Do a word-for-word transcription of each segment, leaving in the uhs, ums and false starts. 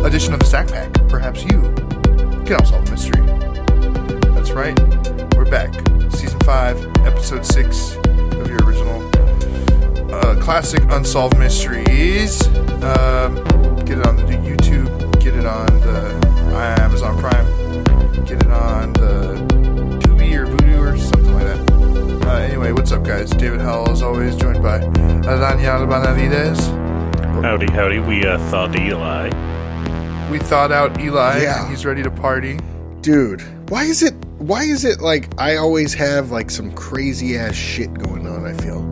edition of the Stack Pack. Perhaps you can help solve the mystery. That's right. We're back. Season five, episode six of your original uh, classic Unsolved Mysteries. Um, get it on the YouTube. Get it on the Amazon Prime. Get it on the Tubi or Vudu or something like that. Uh, anyway, what's up, guys? David Howell, as always, joined by Daniel Benavides. Howdy, howdy. We uh, thought Eli. We thought out Eli. Yeah. He's ready to party. Dude, why is it why is it like I always have like some crazy ass shit going on, I feel?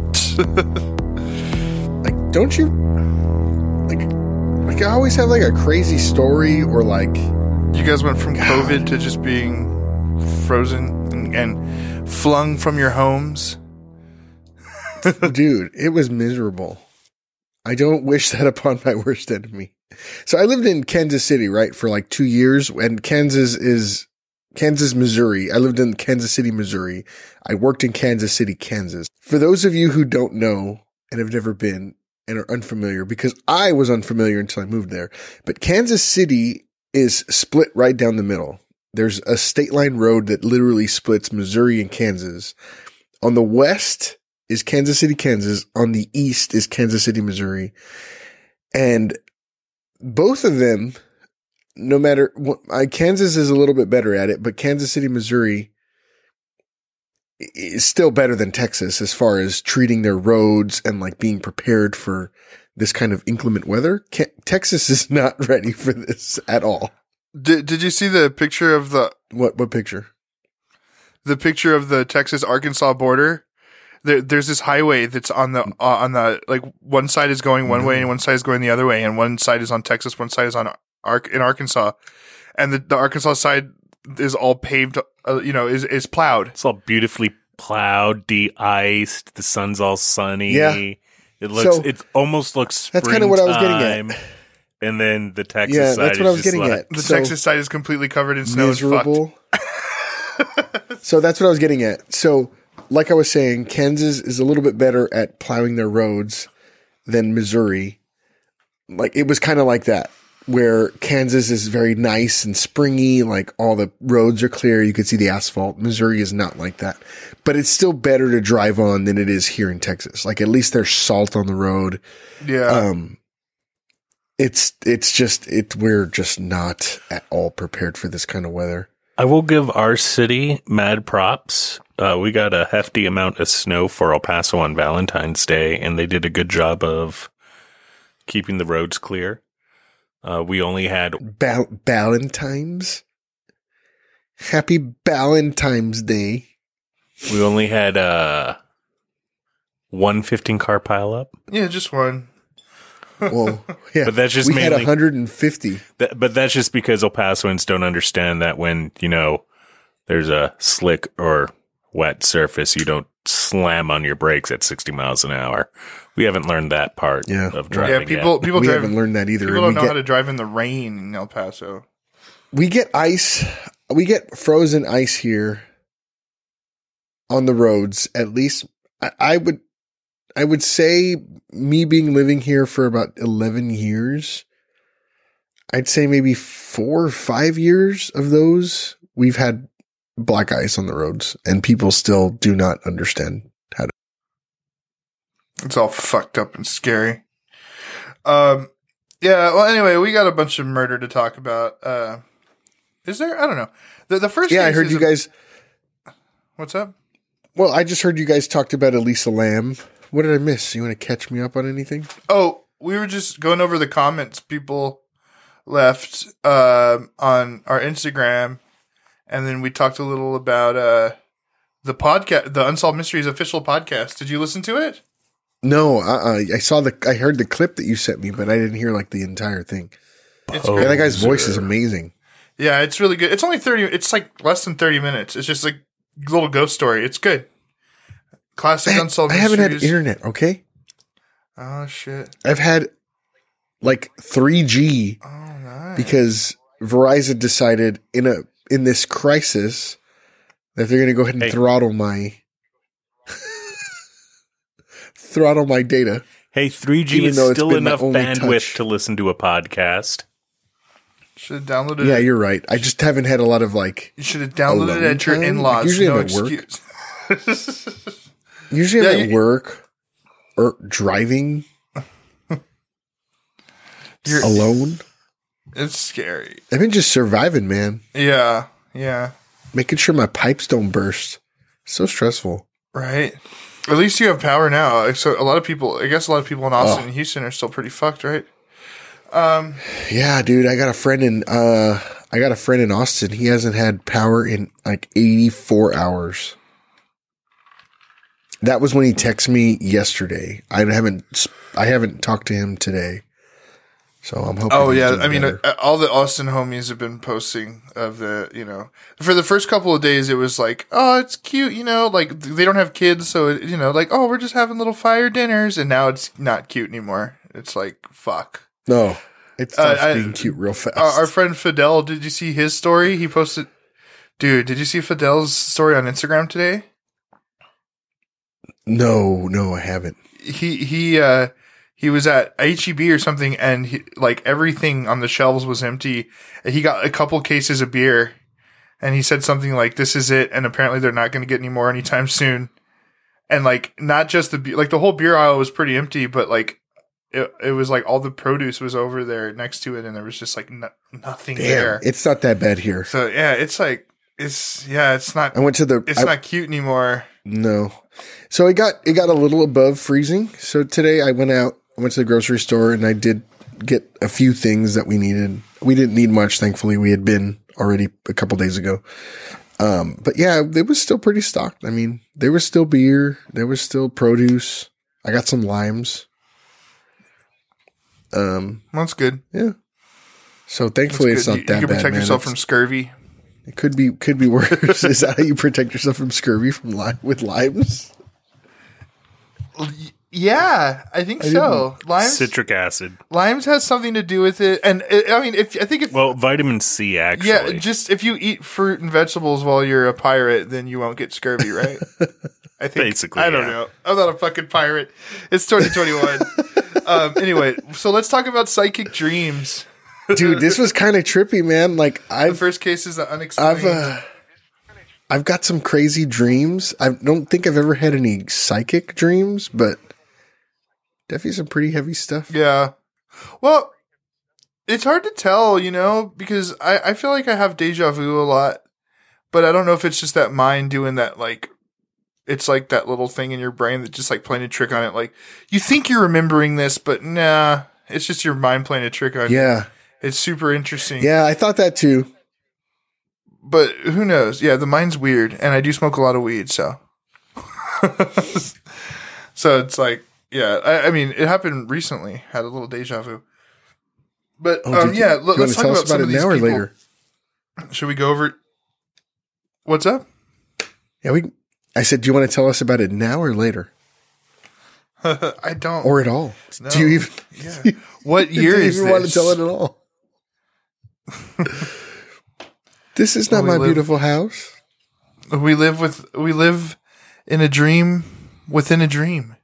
Like, don't you like like I always have like a crazy story or like You guys went from God. COVID to just being frozen and, and flung from your homes. dude, it was miserable. I don't wish that upon my worst enemy. So I lived in Kansas City, right, for like two years, and Kansas is Kansas, Missouri. I lived in Kansas City, Missouri. I worked in Kansas City, Kansas. For those of you who don't know and have never been and are unfamiliar, because I was unfamiliar until I moved there, but Kansas City is split right down the middle. There's a state line road that literally splits Missouri and Kansas. On the west is Kansas City, Kansas. On the east is Kansas City, Missouri. And both of them, no matter what, I, Kansas is a little bit better at it, but Kansas City, Missouri is still better than Texas as far as treating their roads and like being prepared for this kind of inclement weather. Ca- Texas is not ready for this at all. Did Did you see the picture of the What, what picture? the picture of the Texas Arkansas border? There, there's this highway that's on the uh, on the like one side is going one No. way and one side is going the other way, and one side is on Texas, one side is on Ark in Arkansas, and the, the Arkansas side is all paved, uh, you know, is is plowed. It's all beautifully plowed, de-iced. The sun's all sunny. Yeah. It looks. So, it almost looks. that's kinda what I was getting at. springtime. And then the Texas Yeah, side that's what is I was just getting like, at. The So- Texas side is completely covered in snow and Miserable. So that's what I was getting at. So, like I was saying, Kansas is a little bit better at plowing their roads than Missouri. Like, it was kind of like that, where Kansas is very nice and springy, like all the roads are clear, you could see the asphalt. Missouri is not like that. But it's still better to drive on than it is here in Texas. Like, at least there's salt on the road. fucked. Yeah, Um, it's, it's just, it, we're just not at all prepared for this kind of weather. I will give our city mad props. Uh, we got a hefty amount of snow for El Paso on Valentine's Day, and they did a good job of keeping the roads clear. Uh, we only had Bal- Valentine's? Happy Valentine's Day. we only had uh, one fifteen car pileup. yeah, just one. Well, yeah. But that's just we had mainly- one hundred fifty. That, but that's just because El Pasoans don't understand that when, you know, there's a slick or wet surface, you don't slam on your brakes at sixty miles an hour. We haven't learned that part Yeah. of Yeah, driving people yet. people We drive. haven't learned that either. People And don't we know how get, to drive in the rain in El Paso. we get ice. We get frozen ice here on the roads. At least I, I would, I would say me being living here for about eleven years, I'd say maybe four or five years of those, we've had black ice on the roads and people still do not understand how to. It's all fucked up and scary. Um, yeah. Well, anyway, we got a bunch of murder to talk about. Uh, is there? I don't know. The the first. Yeah, I case heard is you a- guys. What's up? Well, I just heard you guys talked about Elisa Lamb. What did I miss? You want to catch me up on anything? Oh, we were just going over the comments people left uh, on our Instagram, and then we talked a little about uh, the podcast, the Unsolved Mysteries official podcast. Did you listen to it? No, uh-uh. I saw the, I heard the clip that you sent me, but I didn't hear like the entire thing. It's Oh. great. Yeah, that guy's voice is amazing. Yeah, it's really good. It's only thirty. It's like less than thirty minutes. It's just like a little ghost story. It's good. Classic I, Unsolved I haven't had Mysteries. internet. Okay, Oh shit! I've had like three G Oh nice. because Verizon decided in a in this crisis that they're going to go ahead and Hey. throttle my throttle my data. Hey, three G Even is though it's still been my enough only bandwidth touch. to listen to a podcast. Should have downloaded Yeah, it. you're right. I just haven't had a lot of like. You should have downloaded it alone at your time? in-laws. Like, usually no I'm at work. excuse. Usually Yeah, I'm at you- work or driving You're- alone. It's scary. I've been just surviving, man. Yeah, yeah, Making sure my pipes don't burst. So stressful. right. At least you have power now. So a lot of people, I guess, a lot of people in Austin Oh. and Houston are still pretty fucked, right? Yeah, dude. I got a friend in. Uh, I got a friend in Austin. He hasn't had power in like eighty-four hours. That was when he texted me yesterday. I haven't. sp- I haven't talked to him today. So I'm hoping. Oh he's yeah, doing I mean, better. uh, all the Austin homies have been posting of the, you know, for the first couple of days, it was like, oh, it's cute, you know, like they don't have kids, so it, you know, like, oh, we're just having little fire dinners, and now it's not cute anymore. It's like, fuck. no, it stops I- being cute real fast. Our, our friend Fidel, did you see his story? He posted, dude, did you see Fidel's story on Instagram today? no, no, I haven't. He he uh he was at H E B or something, and he, like everything on the shelves was empty. And he got a couple cases of beer, and he said something like, "This is it," and apparently they're not going to get any more anytime soon. And like, not just the be- like the whole beer aisle was pretty empty, but like it it was like all the produce was over there next to it, and there was just like no- nothing Damn, there. it's not that bad here. So yeah, it's like it's yeah, it's not I went to the. it's I- not cute anymore. No. So it got it got a little above freezing. So today I went out, I went to the grocery store and I did get a few things that we needed. We didn't need much, thankfully. We had been already a couple days ago. Um, but yeah, it was still pretty stocked. I mean, there was still beer, there was still produce. I got some limes. Um, That's good. yeah. So thankfully That's it's good. not you, that you can bad. protect man. yourself It's- from scurvy. It could be could be worse. Is that how you protect yourself from scurvy from lime with limes? Yeah, I think so. Limes, Citric acid. limes has something to do with it, and uh, I mean, if I think if Well, vitamin C, actually. yeah, just if you eat fruit and vegetables while you're a pirate, then you won't get scurvy, right? I think. Basically, I don't yeah. know. I'm not a fucking pirate. It's twenty twenty-one. um, anyway, so let's talk about psychic dreams. Dude, this was kind of trippy, man. Like The I've first case is the unexplained. I've uh, I've got some crazy dreams. I don't think I've ever had any psychic dreams, but definitely some pretty heavy stuff. Yeah. Well, it's hard to tell, you know, because I, I feel like I have deja vu a lot, but I don't know if it's just that mind doing that, like, it's like that little thing in your brain that just like playing a trick on it. Like, you think you're remembering this, but nah, it's just your mind playing a trick on you. Yeah. It's super interesting. Yeah, I thought that too. But who knows? Yeah, the mind's weird, and I do smoke a lot of weed, so. So it's like, yeah, I, I mean, it happened recently. Had a little deja vu. But Oh, um, did you- yeah, you let, wanna us talk tell us about some of it these now or people. later? Should we go over? What's up? Yeah, we. I said, do you want to tell us about it now or later, I don't. or at all? No. Do you even? Yeah. What year do you is even this? want to tell it at all? This is not Well, we my live- beautiful house. We live with. We live in a dream within a dream.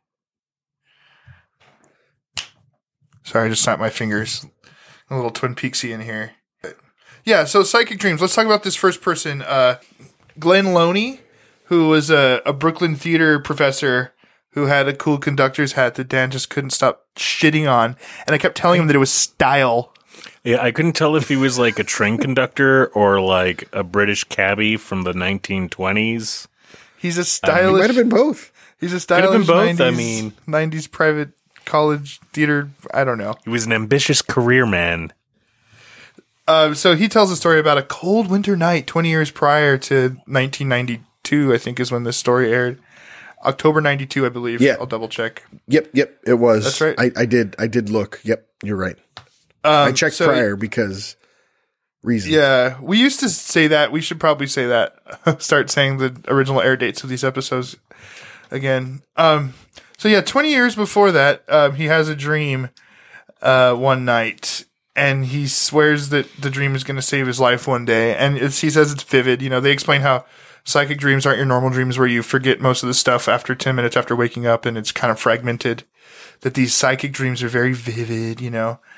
Sorry, I just snapped my fingers. A little Twin Peaksy in here. Yeah. So psychic dreams. Let's talk about this first person. Uh, Glenn Loney, who was a, a Brooklyn theater professor who had a cool conductor's hat that Dan just couldn't stop shitting on, and I kept telling him that it was style. Yeah, I couldn't tell if he was like a train conductor or like a British cabbie from the nineteen twenties. He's a It stylish. might have been both. He's a have stylish been both, I nineties, mean. nineties private college theater. I don't know. He was an ambitious career man. Uh, so he tells a story about a cold winter night twenty years prior to nineteen ninety-two, I think is when this story aired. October ninety-two, I believe. Yeah. I'll double check. Yep, yep, it was. That's right. I, I did. I did look. Yep, you're right. Um, I checked so- prior because reasons. Yeah, we used to say that. We should probably say that. Start saying the original air dates of these episodes again. Um, so yeah, twenty years before that, um, he has a dream uh, one night, and he swears that the dream is going to save his life one day. And it's, he says it's vivid. You know, they explain how psychic dreams aren't your normal dreams where you forget most of the stuff after ten minutes after waking up, and it's kind of fragmented. That these psychic dreams are very vivid, you know.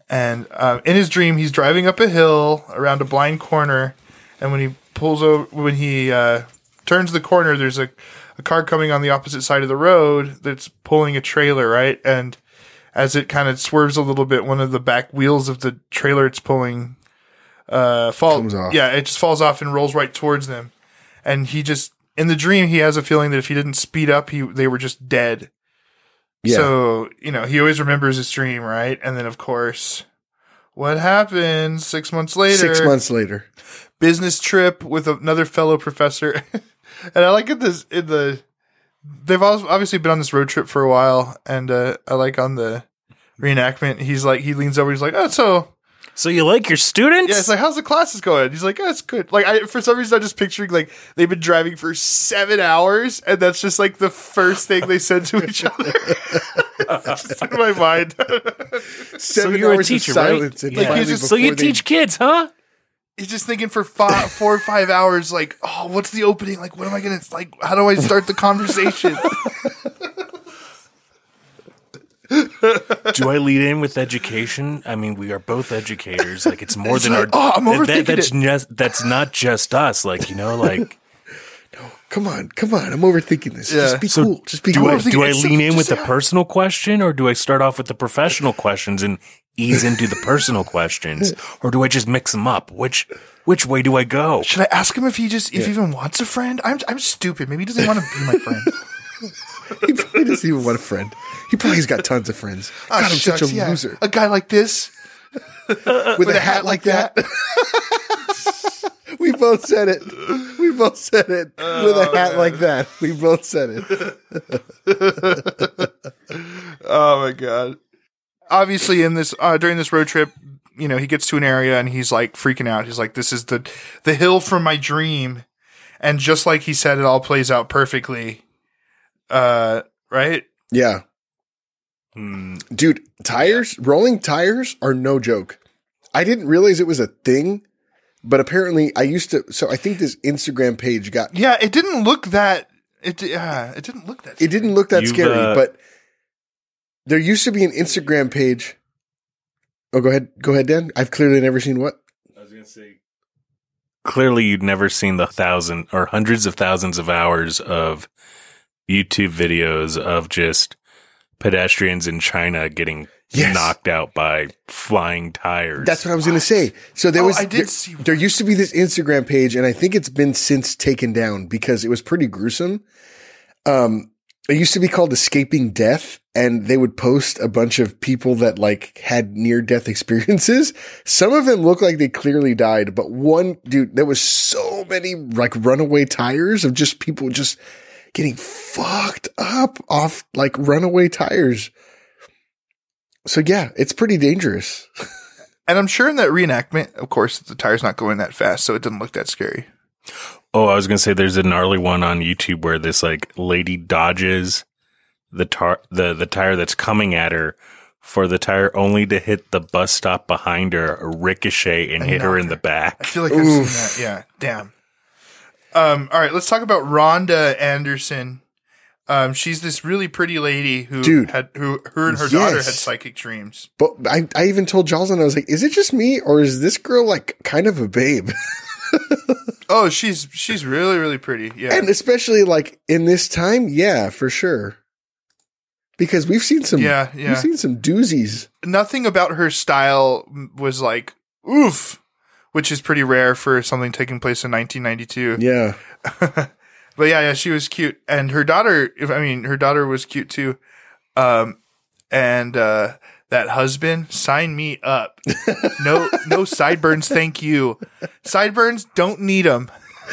And um, in his dream, he's driving up a hill around a blind corner, and when he pulls over, when he uh, turns the corner, there's a, a car coming on the opposite side of the road that's pulling a trailer, right? And as it kind of swerves a little bit, one of the back wheels of the trailer it's pulling uh, falls. Comes off. Yeah, it just falls off and rolls right towards them. And he just, in the dream, he has a feeling that if he didn't speed up, he they were just dead. Yeah. So, you know, he always remembers his dream, right? And then, of course, what happens six months later? Six months later. Business trip with another fellow professor. And I like it this in the, they've obviously been on this road trip for a while. And uh, I like on the reenactment, he's like, he leans over, he's like, oh, so. So you like your students? Yeah, it's like, how's the classes going? He's like, oh, it's good. Like, I, for some reason, I'm just picturing, like, they've been driving for seven hours, and that's just, like, the first thing they said to each other. Just in my mind. Seven So you're a hours teacher, of right? silence. And Like, finally he's just- So you before they- teach kids, huh? He's just thinking for five, four or five hours, like, oh, what's the opening? Like, what am I going to, like, how do I start the conversation? Do I lead in with education? I mean, we are both educators. Like, it's more It's than like, our. oh, I'm that- overthinking that's it. just that's not just us. Like, you know, like. Come on, come on. I'm overthinking this. Yeah. Just be So cool. Just be do cool. I overthinking do I it. lean in Just with the say- personal question, or do I start off with the professional questions and ease into the personal questions, or do I just mix them up? Which which way do I go? Should I ask him if he just, if he even wants a friend? I'm, I'm stupid. Maybe he doesn't want to be my friend. He probably doesn't even want a friend. He probably has got tons of friends. Oh, God, I'm such a shucks, yeah. loser. A guy like this. With, a hat like that. We both said it. We both said it. With a hat like that. We both said it. Oh my God. Obviously in this, uh, during this road trip, you know, he gets to an area and he's like freaking out. He's like, this is the, the hill from my dream. And just like he said, it all plays out perfectly. Uh, right? Yeah. Hmm. Dude, tires, rolling tires are no joke. I didn't realize it was a thing, but apparently I used to. So I think this Instagram page got, Yeah. It didn't look that, it, uh, it didn't look that. it didn't look that You've, scary, uh, but there used to be an Instagram page. Oh, go ahead. Go ahead, Dan. I've clearly never seen what? I was gonna say. Clearly, you'd never seen the thousand or hundreds of thousands of hours of YouTube videos of just pedestrians in China getting Yes. knocked out by flying tires. That's what I was going to say. So there Oh, was, I did there, see there used to be this Instagram page, and I think it's been since taken down because it was pretty gruesome. Um, it used to be called Escaping Death, and they would post a bunch of people that like had near death experiences. Some of them look like they clearly died, but one dude, there was so many like runaway tires of just people just getting fucked up off like runaway tires. So yeah, it's pretty dangerous. And I'm sure in that reenactment, of course, the tire's not going that fast, so it didn't look that scary. Oh, I was gonna say there's a gnarly one on YouTube where this like lady dodges the tar the the tire that's coming at her for the tire only to hit the bus stop behind her, ricochet, and, And hit her knock in the her. back. I feel like I've seen that. Yeah. Damn. Um, all right, let's talk about Rhonda Anderson. Um, she's this really pretty lady who Dude. had who her and her daughter Yes. had psychic dreams. But I, I even told Jocelyn, I was like, is it just me or is this girl like kind of a babe? Oh, she's she's really really pretty. Yeah. And especially like in this time, yeah, for sure. Because we've seen some, Yeah, yeah. we've seen some doozies. Nothing about her style was like oof, which is pretty rare for something taking place in nineteen ninety-two. Yeah. But yeah, yeah, she was cute, and her daughter. If I mean, her daughter was cute too. Um, and uh, that husband, sign me up. No, no sideburns, thank you. Sideburns, don't need them.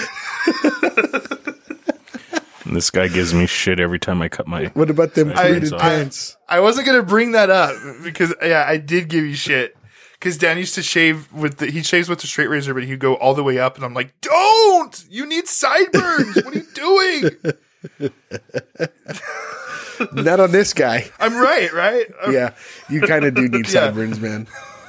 And this guy gives me shit every time I cut my. What about them I- pleated I- pants? I wasn't gonna bring that up because yeah, I did give you shit. Because Dan used to shave with the he shaves with the straight razor, but he'd go all the way up, and I'm like, don't! You need sideburns. What are you doing? Not on this guy. I'm right, right? I'm- Yeah. You kind of do need Yeah. sideburns, man.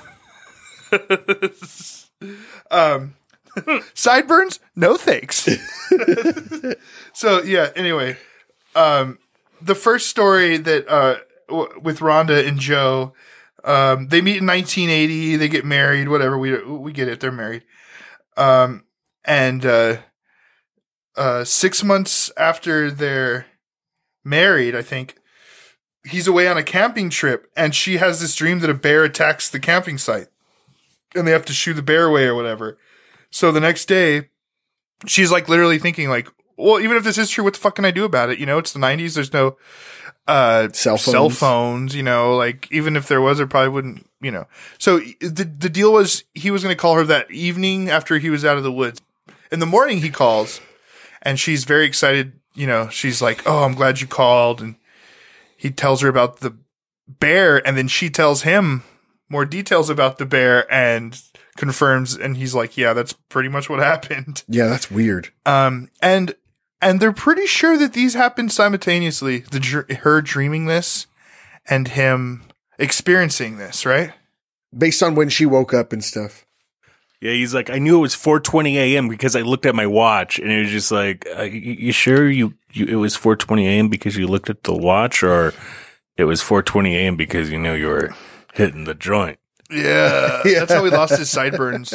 Um, sideburns? No thanks. So yeah. Anyway, um, the first story that uh w- with Rhonda and Joe, Um, they meet in nineteen eighty. They get married. Whatever. We we get it. They're married. Um, and uh, uh, six months after they're married, I think he's away on a camping trip, and she has this dream that a bear attacks the camping site, and they have to shoo the bear away or whatever. So the next day, she's like literally thinking like, well, even if this is true, what the fuck can I do about it? You know, it's the nineties. There's no uh, Cell phones. cell phones, you know, like even if there was, it probably wouldn't, you know. So the the deal was he was going to call her that evening after he was out of the woods. In the morning, he calls, and she's very excited. You know, she's like, oh, I'm glad you called. And he tells her about the bear, and then she tells him more details about the bear and confirms, and he's like, yeah, that's pretty much what happened. Yeah, that's weird. Um, and and they're pretty sure that these happened simultaneously. The dr- her dreaming this and him experiencing this, right? Based on when she woke up and stuff. Yeah, he's like, I knew it was four twenty a.m. because I looked at my watch, and it was just like, uh, you, you sure you, you it was four twenty a.m. because you looked at the watch, or it was four twenty a.m. because you knew you were hitting the joint? Yeah, Yeah. that's how he lost his sideburns.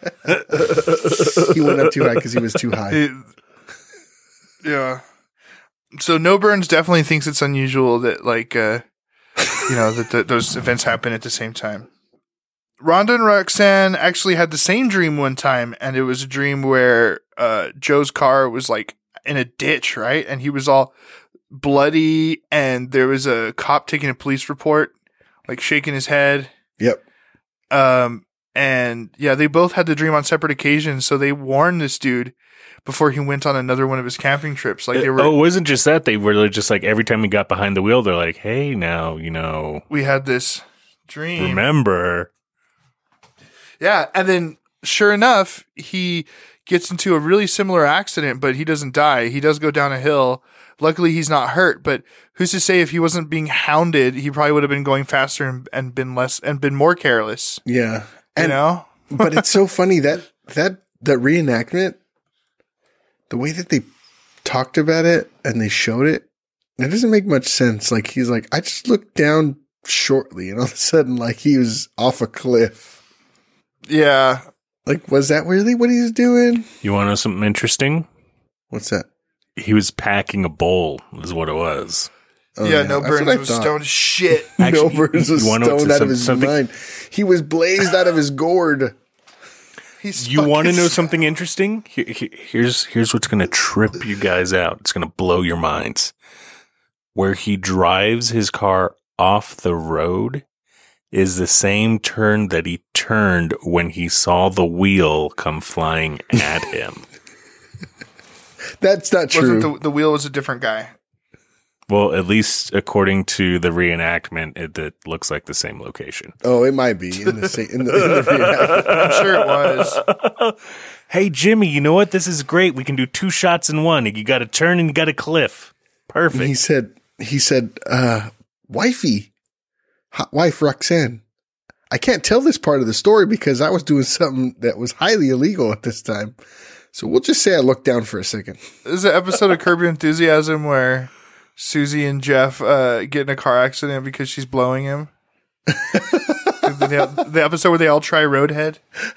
He went up too high because he was too high. It- yeah. So No Burns definitely thinks it's unusual that, like, uh, you know, that the, those events happen at the same time. Rhonda and Roxanne actually had the same dream one time, and it was a dream where uh, Joe's car was, like, in a ditch, right? And he was all bloody, and there was a cop taking a police report, like, shaking his head. Yep. Um, and yeah, they both had the dream on separate occasions. So they warned this dude before he went on another one of his camping trips. Like they were, Oh, it wasn't just that. They were just like, every time he got behind the wheel, they're like, hey, now, you know, we had this dream. remember. Yeah. And then sure enough, he gets into a really similar accident, but he doesn't die. He does go down a hill. Luckily, he's not hurt, but who's to say if he wasn't being hounded, he probably would have been going faster and, and been less and been more careless. Yeah. You And, know? but it's so funny that, that, that reenactment, the way that they talked about it and they showed it, it doesn't make much sense. Like, he's like, I just looked down shortly, and all of a sudden, like, he was off a cliff. Yeah. Like, was that really what he was doing? You want to know something interesting? What's that? He was packing a bowl, is what it was. Oh, yeah, No that's Burns what I was thought. stoned as shit. No Actually, Burns was you wanna know stoned what's out of some- his something- mind. He was blazed out of his gourd. He's You want to fucking know something interesting? Here- here- Here's here's what's going to trip you guys out. It's going to blow your minds. Where he drives his car off the road is the same turn that he turned when he saw the wheel come flying at him. That's not true. Wasn't the, the wheel was a different guy. Well, at least according to the reenactment, it, it looks like the same location. Oh, it might be in the same. In the, in the reenactment. I'm sure it was. Hey, Jimmy, you know what? This is great. We can do two shots in one. You got a turn and you got a cliff. Perfect. He said, he said, uh, wifey, hot wife Roxanne, I can't tell this part of the story because I was doing something that was highly illegal at this time. So we'll just say I looked down for a second. There's an episode of Curb Your Enthusiasm where Susie and Jeff uh, get in a car accident because she's blowing him. the, the episode where they all try Roadhead.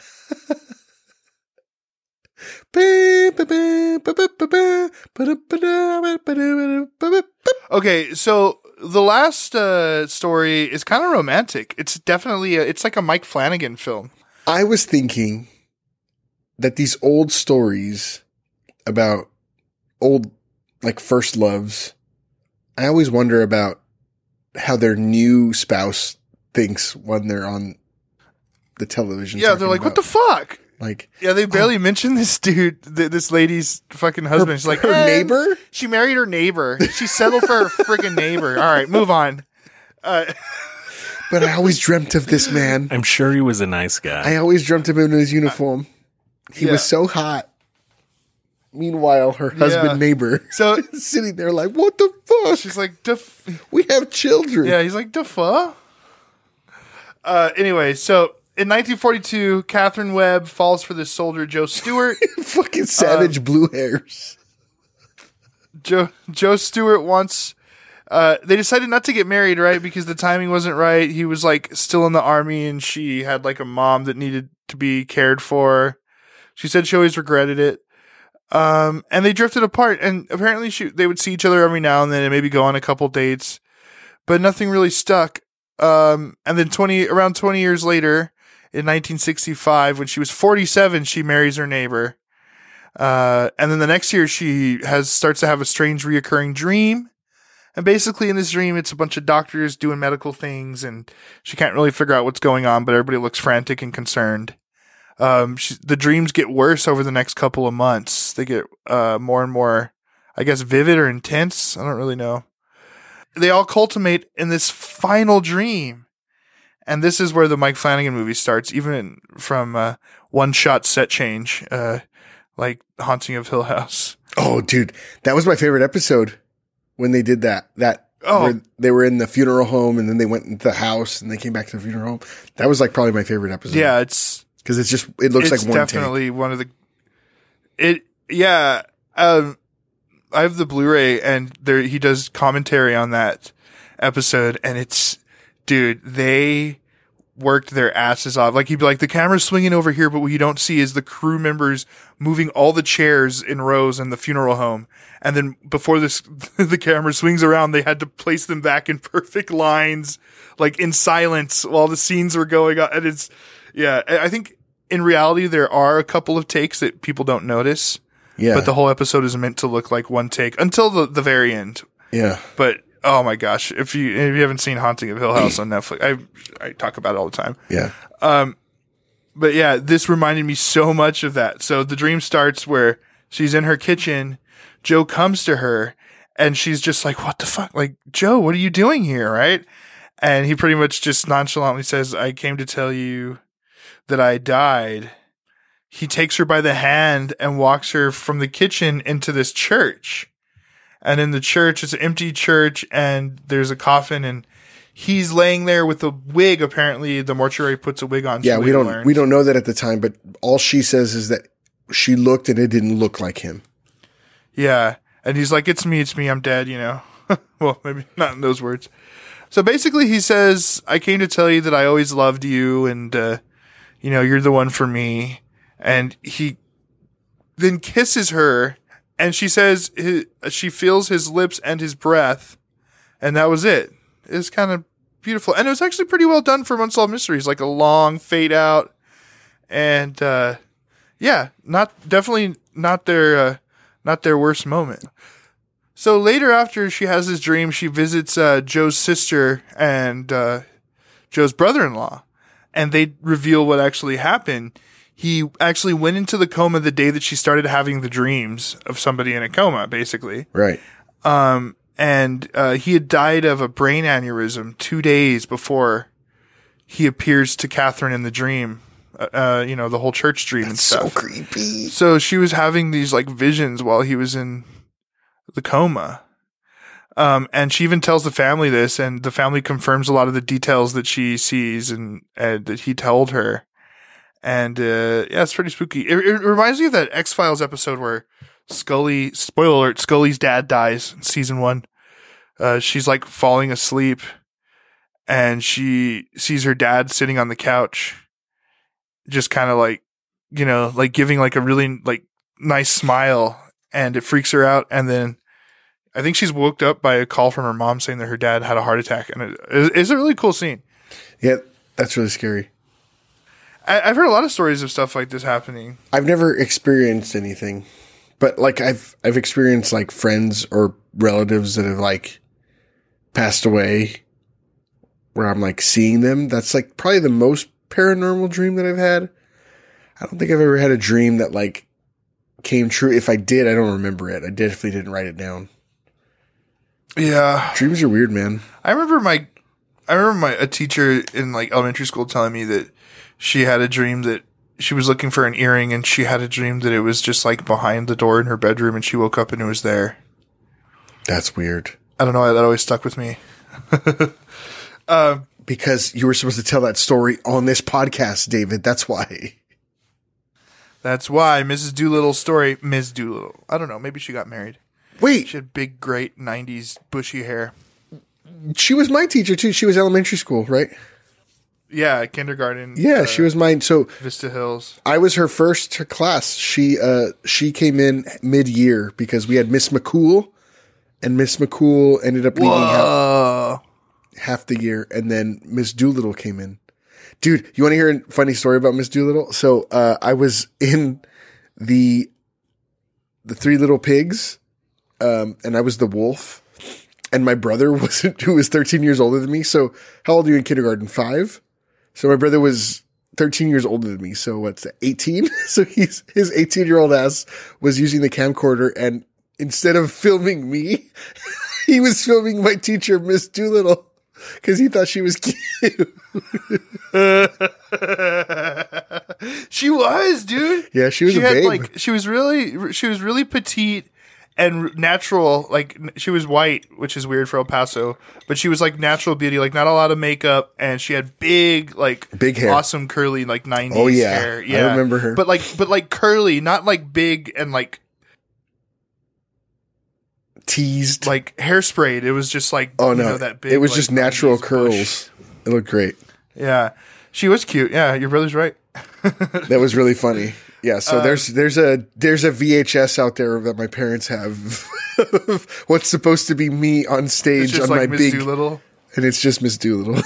Okay, so the last uh, story is kind of romantic. It's definitely a, it's like a Mike Flanagan film. I was thinking that these old stories about old, like, first loves, I always wonder about how their new spouse thinks when they're on the television. Yeah, they're like, "What the fuck?" Like, Yeah, they barely mention this dude, th- this lady's fucking husband. her, She's like, her "Eh, neighbor? She married her neighbor. She settled for her friggin' neighbor. All right, move on. Uh, But I always dreamt of this man. I'm sure he was a nice guy. I always dreamt of him in his uniform. He Yeah. was so hot. Meanwhile, her husband Yeah. neighbor so is sitting there like, what the fuck? she's like, "Def- We have children. yeah." He's like, "The fuck." Uh, anyway, so in nineteen forty-two, Catherine Webb falls for this soldier, Joe Stewart. Fucking savage blue hairs. Joe Joe Stewart wants Uh, they decided not to get married, right? Because the timing wasn't right. He was like still in the army and she had like a mom that needed to be cared for. She said she always regretted it. Um, and they drifted apart, and apparently she, they would see each other every now and then and maybe go on a couple dates, but nothing really stuck. Um, and then twenty, around twenty years later in nineteen sixty-five, when she was forty-seven, she marries her neighbor. Uh, and then the next year she has, starts to have a strange reoccurring dream. And basically in this dream, it's a bunch of doctors doing medical things and she can't really figure out what's going on, but everybody looks frantic and concerned. Um, she, the dreams get worse over the next couple of months. They get, uh, more and more, I guess, vivid or intense. I don't really know. They all culminate in this final dream. And this is where the Mike Flanagan movie starts, even from, uh, one shot set change, uh, like Haunting of Hill House. Oh, dude, that was my favorite episode. When they did that, that oh. where they were in the funeral home and then they went into the house and they came back to the funeral home. That was like probably my favorite episode. Yeah, it's because it's just it looks it's like one definitely take. one of the it. Yeah, um, I have the Blu-ray and there he does commentary on that episode, and it's dude, they worked their asses off. Like he'd be like, the camera's swinging over here, but what you don't see is the crew members moving all the chairs in rows in the funeral home. And then before this, the camera swings around, they had to place them back in perfect lines, like in silence while the scenes were going on. And it's, yeah, I think in reality, there are a couple of takes that people don't notice. Yeah. But the whole episode is meant to look like one take until the, the very end. Yeah. But, oh my gosh, if you, if you haven't seen Haunting of Hill House on Netflix, I, I talk about it all the time. Yeah. Um, but yeah, this reminded me so much of that. So the dream starts where she's in her kitchen. Joe comes to her and she's just like, what the fuck? Like, Joe, what are you doing here? Right. And he pretty much just nonchalantly says, I came to tell you that I died. He takes her by the hand and walks her from the kitchen into this church. And in the church, it's an empty church and there's a coffin and he's laying there with a wig. Apparently the mortuary puts a wig on. Yeah. We don't, learned. we don't know that at the time, but all she says is that she looked and it didn't look like him. Yeah. And he's like, it's me, it's me, I'm dead, you know. Well, maybe not in those words. So basically he says, I came to tell you that I always loved you and, uh, you know, you're the one for me. And he then kisses her and she says his, she feels his lips and his breath. And that was it. It's kind of beautiful. And it was actually pretty well done for Unsolved Mysteries, like a long fade out. And, uh, yeah, not, definitely not their, uh, not their worst moment. So later after she has this dream, she visits uh, Joe's sister and uh, Joe's brother-in-law, and they reveal what actually happened. He actually went into the coma the day that she started having the dreams of somebody in a coma, basically. Right. Um, and uh, he had died of a brain aneurysm two days before he appears to Catherine in the dream. Uh, you know, the whole church dream That's and stuff. so creepy. So she was having these like visions while he was in the coma. Um, and she even tells the family this, and the family confirms a lot of the details that she sees and, and that he told her. And, uh, yeah, it's pretty spooky. It, it reminds me of that X-Files episode where Scully, spoiler alert, Scully's dad dies in season one. Uh, she's like falling asleep and she sees her dad sitting on the couch. Just kind of like, you know, like giving like a really like nice smile, and it freaks her out. And then I think she's woke up by a call from her mom saying that her dad had a heart attack. And it, it's a really cool scene. Yeah, that's really scary. I, I've heard a lot of stories of stuff like this happening. I've never experienced anything, but like I've, I've experienced like friends or relatives that have like passed away where I'm like seeing them. That's like probably the most paranormal dream that I've had. I don't think I've ever had a dream that like came true. If I did, I don't remember it. I definitely didn't write it down. Yeah. Dreams are weird, man. I remember my, I remember my, a teacher in like elementary school telling me that she had a dream that she was looking for an earring and she had a dream that it was just like behind the door in her bedroom and she woke up and it was there. That's weird. I don't know why that always stuck with me. uh, because you were supposed to tell that story on this podcast, David. That's why. That's why Missus Doolittle's story, Miz Doolittle. I don't know. Maybe she got married. Wait. She had big, great nineties bushy hair. She was my teacher too. She was elementary school, right? Yeah, kindergarten. Yeah, uh, she was mine. So Vista Hills. I was her first class. She uh she came in mid year because we had Miss McCool, and Miss McCool ended up leaving half, Whoa. half the year, and then Miss Doolittle came in. Dude, you want to hear a funny story about Miss Doolittle? So uh, I was in the the Three Little Pigs, um, and I was the wolf, and my brother was who was thirteen years older than me. So how old are you in kindergarten? Five. So my brother was thirteen years older than me. So what's that? eighteen. So he's his eighteen year old ass was using the camcorder, and instead of filming me, he was filming my teacher, Miss Doolittle, because he thought she was cute. She was, dude. Yeah, she was she a had, babe. like, she was really, she was really petite and natural. Like, she was white, which is weird for El Paso, but she was like natural beauty, like not a lot of makeup, and she had big, like, Big hair. awesome curly, like nineties Oh, yeah. hair. I remember her. but like, but like curly, not like big and like Teased. like hairsprayed. It was just like, Oh you no, know, that big. it was like, just natural nineties bush. curls. It looked great. Yeah, she was cute. Yeah, your brother's right. That was really funny. Yeah, so Um, there's there's a there's a V H S out there that my parents have. Of what's supposed to be me on It's stage just on like my Miss big, Doolittle. and it's just Miss Doolittle.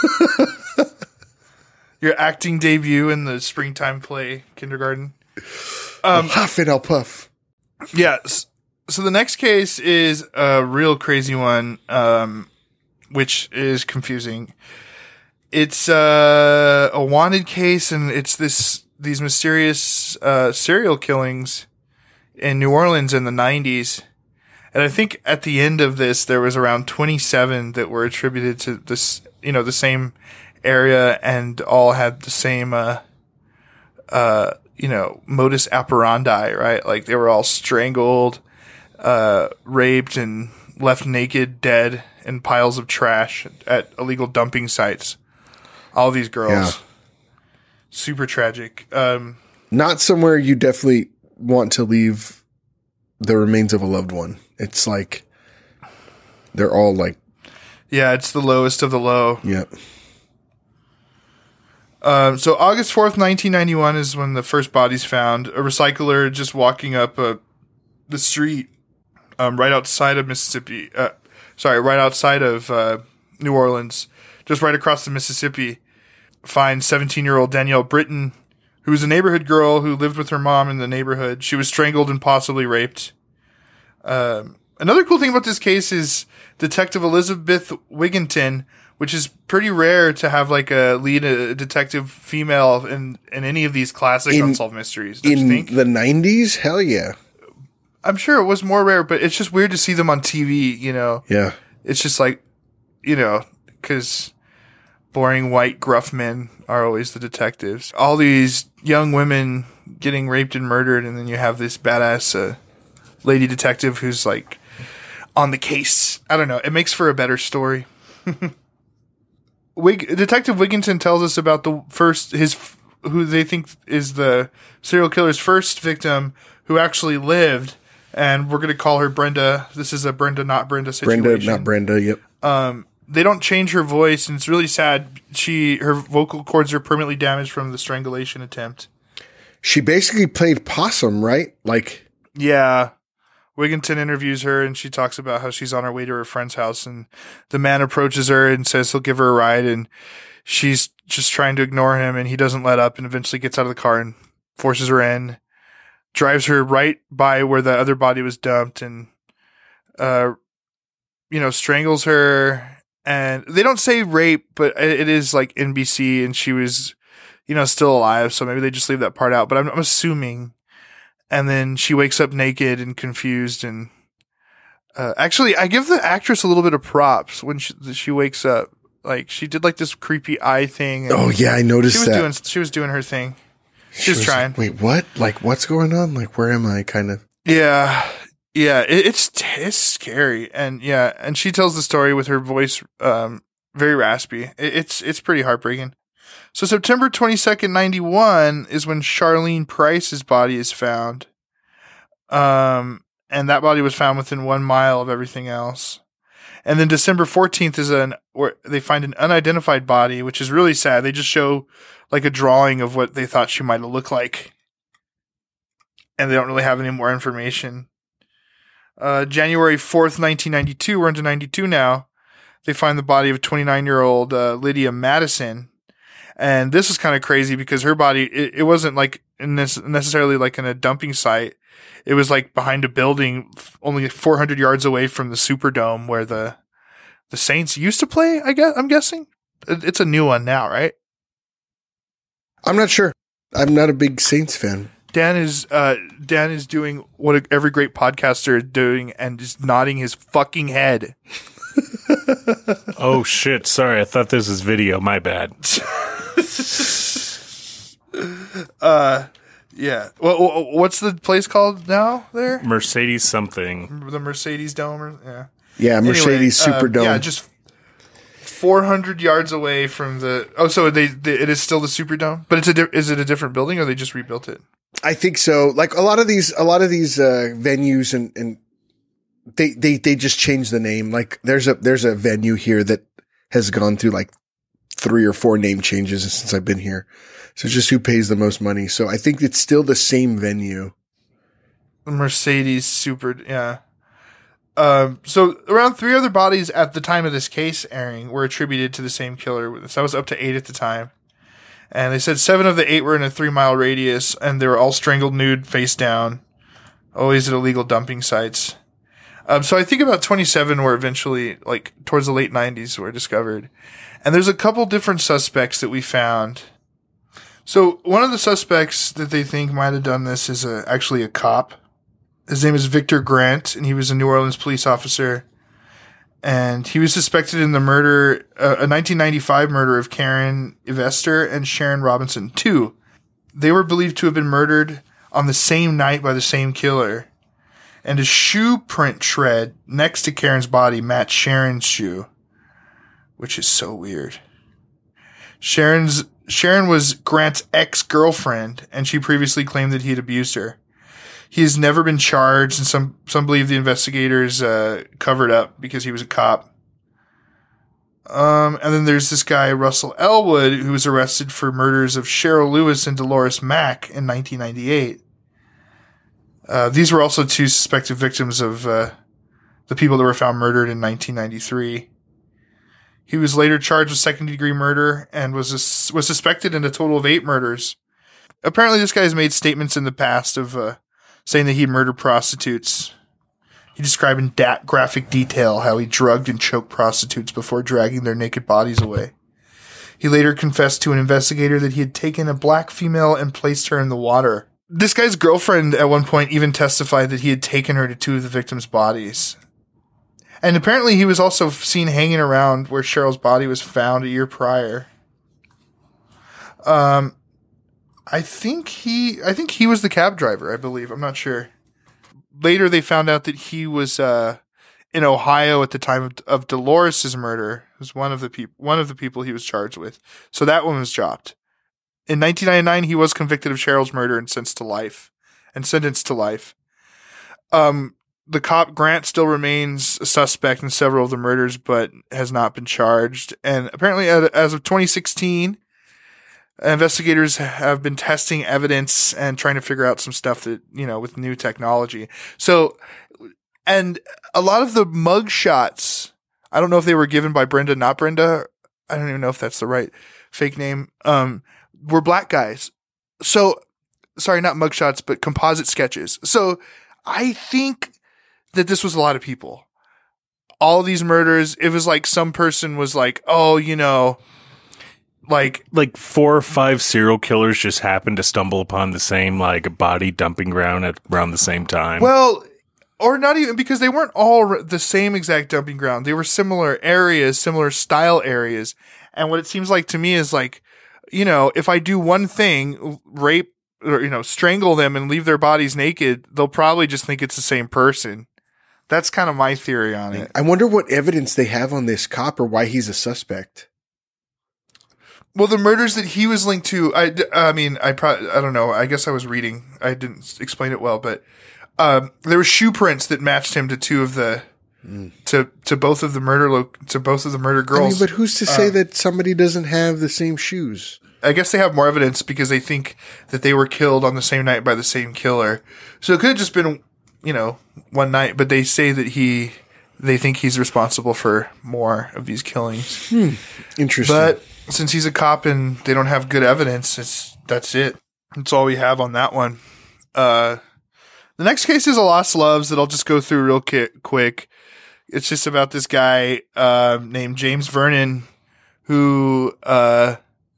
Your acting debut in the springtime play kindergarten. Um, Huff and I'll puff. Yes. So the next case is a real crazy one, um, which is confusing. It's uh, a wanted case, and it's this these mysterious uh, serial killings in New Orleans in the nineties. And I think at the end of this, there was around twenty-seven that were attributed to this, you know, the same area, and all had the same, uh, uh, you know, modus operandi, right? Like they were all strangled, uh, raped, and left naked, dead in piles of trash at illegal dumping sites. All these girls. Yeah. Super tragic. Um, Not somewhere you definitely want to leave the remains of a loved one. It's like they're all like, yeah, it's the lowest of the low. yeah. Um, so August fourth, nineteen ninety-one is when the first body's found. A recycler just walking up uh, the street um, right outside of Mississippi. Uh, sorry, right outside of uh, New Orleans, just right across the Mississippi, finds seventeen-year-old Danielle Britton, who was a neighborhood girl who lived with her mom in the neighborhood. She was strangled and possibly raped. Um, another cool thing about this case is Detective Elizabeth Wigginton, which is pretty rare to have like a lead a detective female in, in any of these classic In- unsolved mysteries. Don't you In think? the nineties, hell yeah, I'm sure it was more rare, but it's just weird to see them on T V, you know? yeah. It's just like, you know, because boring white gruff men are always the detectives. All these young women getting raped and murdered, and then you have this badass uh, lady detective who's like on the case. I don't know. It makes for a better story. Wig- Detective Wigginton tells us about the first, his, who they think is the serial killer's first victim who actually lived. And we're going to call her Brenda. This is a Brenda, not Brenda situation. Brenda, not Brenda. Yep. Um, they don't change her voice, and it's really sad. She, her vocal cords are permanently damaged from the strangulation attempt. She basically played possum, right? Like, Yeah. Wigginton interviews her, and she talks about how she's on her way to her friend's house, and the man approaches her and says he'll give her a ride, and she's just trying to ignore him, and he doesn't let up, and eventually gets out of the car and forces her in, drives her right by where the other body was dumped, and, uh, you know, strangles her. And they don't say rape, but it is like N B C, and she was, you know, still alive, so maybe they just leave that part out, but I'm, I'm assuming. And then she wakes up naked and confused. And uh, actually, I give the actress a little bit of props when she, she wakes up. Like, she did like this creepy eye thing. And oh yeah, I noticed she was that. doing she was doing her thing. She, She was, was trying. like, wait, what? Like, what's going on? Like, where am I? Kind of. Yeah, yeah. It, it's it's scary, and yeah, and she tells the story with her voice um, very raspy. It, it's it's pretty heartbreaking. So September twenty-second, ninety-one is when Charlene Price's body is found. Um, and that body was found within one mile of everything else. And then December fourteenth is an where they find an unidentified body, which is really sad. They just show like a drawing of what they thought she might have looked like, and they don't really have any more information. Uh, January fourth, nineteen ninety-two, we're into ninety-two now. They find the body of twenty-nine-year-old uh, Lydia Madison. And this is kind of crazy because her body, it, it wasn't like in this necessarily like in a dumping site. It was like behind a building only four hundred yards away from the Superdome where the the Saints used to play, I guess, I'm guessing. It's a new one now, right? I'm not sure. I'm not a big Saints fan. Dan is uh, Dan is doing what every great podcaster is doing and just nodding his fucking head. Oh shit! Sorry, I thought this was video. My bad. uh, yeah. Well, what's the place called now? There, Mercedes something. The Mercedes Dome. Or, yeah. Yeah, Mercedes anyway, Superdome. Uh, yeah, just four hundred yards away from the. Oh, so they, they it is still the Superdome, but it's a. Di- is it a different building or they just rebuilt it? I think so. Like a lot of these, a lot of these uh, venues and and. They, they, they just changed the name. Like there's a, there's a venue here that has gone through like three or four name changes since I've been here. So it's just who pays the most money. So I think it's still the same venue. Mercedes Super. Yeah. Um, so around three other bodies at the time of this case airing were attributed to the same killer. So that was up to eight at the time. And they said seven of the eight were in a three mile radius and they were all strangled nude face down, always at illegal dumping sites. Um, so I think about twenty-seven were eventually, like, towards the late nineties were discovered. And there's a couple different suspects that we found. So one of the suspects that they think might have done this is a, actually a cop. His name is Victor Grant, and he was a New Orleans police officer. And he was suspected in the murder, uh, a nineteen ninety-five murder of Karen Yvester and Sharon Robinson, too. They were believed to have been murdered on the same night by the same killer. And a shoe print shred next to Karen's body matched Sharon's shoe, which is so weird. Sharon's Sharon was Grant's ex-girlfriend, and she previously claimed that he had abused her. He has never been charged, and some, some believe the investigators uh, covered up because he was a cop. Um, and then there's this guy, Russell Elwood, who was arrested for murders of Cheryl Lewis and Dolores Mack in nineteen ninety-eight. Uh, these were also two suspected victims of uh, the people that were found murdered in nineteen ninety-three. He was later charged with second-degree murder and was a, was suspected in a total of eight murders. Apparently, this guy has made statements in the past of uh, saying that he murdered prostitutes. He described in da- graphic detail how he drugged and choked prostitutes before dragging their naked bodies away. He later confessed to an investigator that he had taken a black female and placed her in the water. This guy's girlfriend at one point even testified that he had taken her to two of the victims' bodies. And apparently he was also seen hanging around where Cheryl's body was found a year prior. Um, I think he, I think he was the cab driver, I believe. I'm not sure. Later they found out that he was, uh, in Ohio at the time of, of Dolores' murder. It was one of the people, one of the people he was charged with. So that one was dropped. In nineteen ninety-nine, he was convicted of Cheryl's murder and sentenced to life. And sentenced to life. Um, the cop Grant still remains a suspect in several of the murders, but has not been charged. And apparently, as of twenty sixteen, investigators have been testing evidence and trying to figure out some stuff that, you know, with new technology. So, and a lot of the mug shots, I don't know if they were given by Brenda, not Brenda. I don't even know if that's the right fake name. Um, were black guys. So, sorry, not mugshots, but composite sketches. So, I think that this was a lot of people. All these murders, it was like some person was like, oh, you know, like. Like four or five serial killers just happened to stumble upon the same, like, body dumping ground at around the same time. Well, or not even, because they weren't all the same exact dumping ground. They were similar areas, similar style areas. And what it seems like to me is like, you know, if I do one thing, rape or, you know, strangle them and leave their bodies naked, they'll probably just think it's the same person. That's kind of my theory on it. I wonder what evidence they have on this cop or why he's a suspect. Well, the murders that he was linked to, I, I mean, I probably, I don't know. I guess I was reading. I didn't explain it well, but um, there were shoe prints that matched him to two of the mm. to to both of the murder lo- to both of the murder girls. I mean, but who's to say um, that somebody doesn't have the same shoes? I guess they have more evidence because they think that they were killed on the same night by the same killer. So it could have just been, you know, one night, but they say that he, they think he's responsible for more of these killings. Hmm. Interesting. But since he's a cop and they don't have good evidence, it's, that's it. That's all we have on that one. Uh, the next case is a Lost Loves that I'll just go through real ki- quick. It's just about this guy, uh, named James Vernon, who, uh,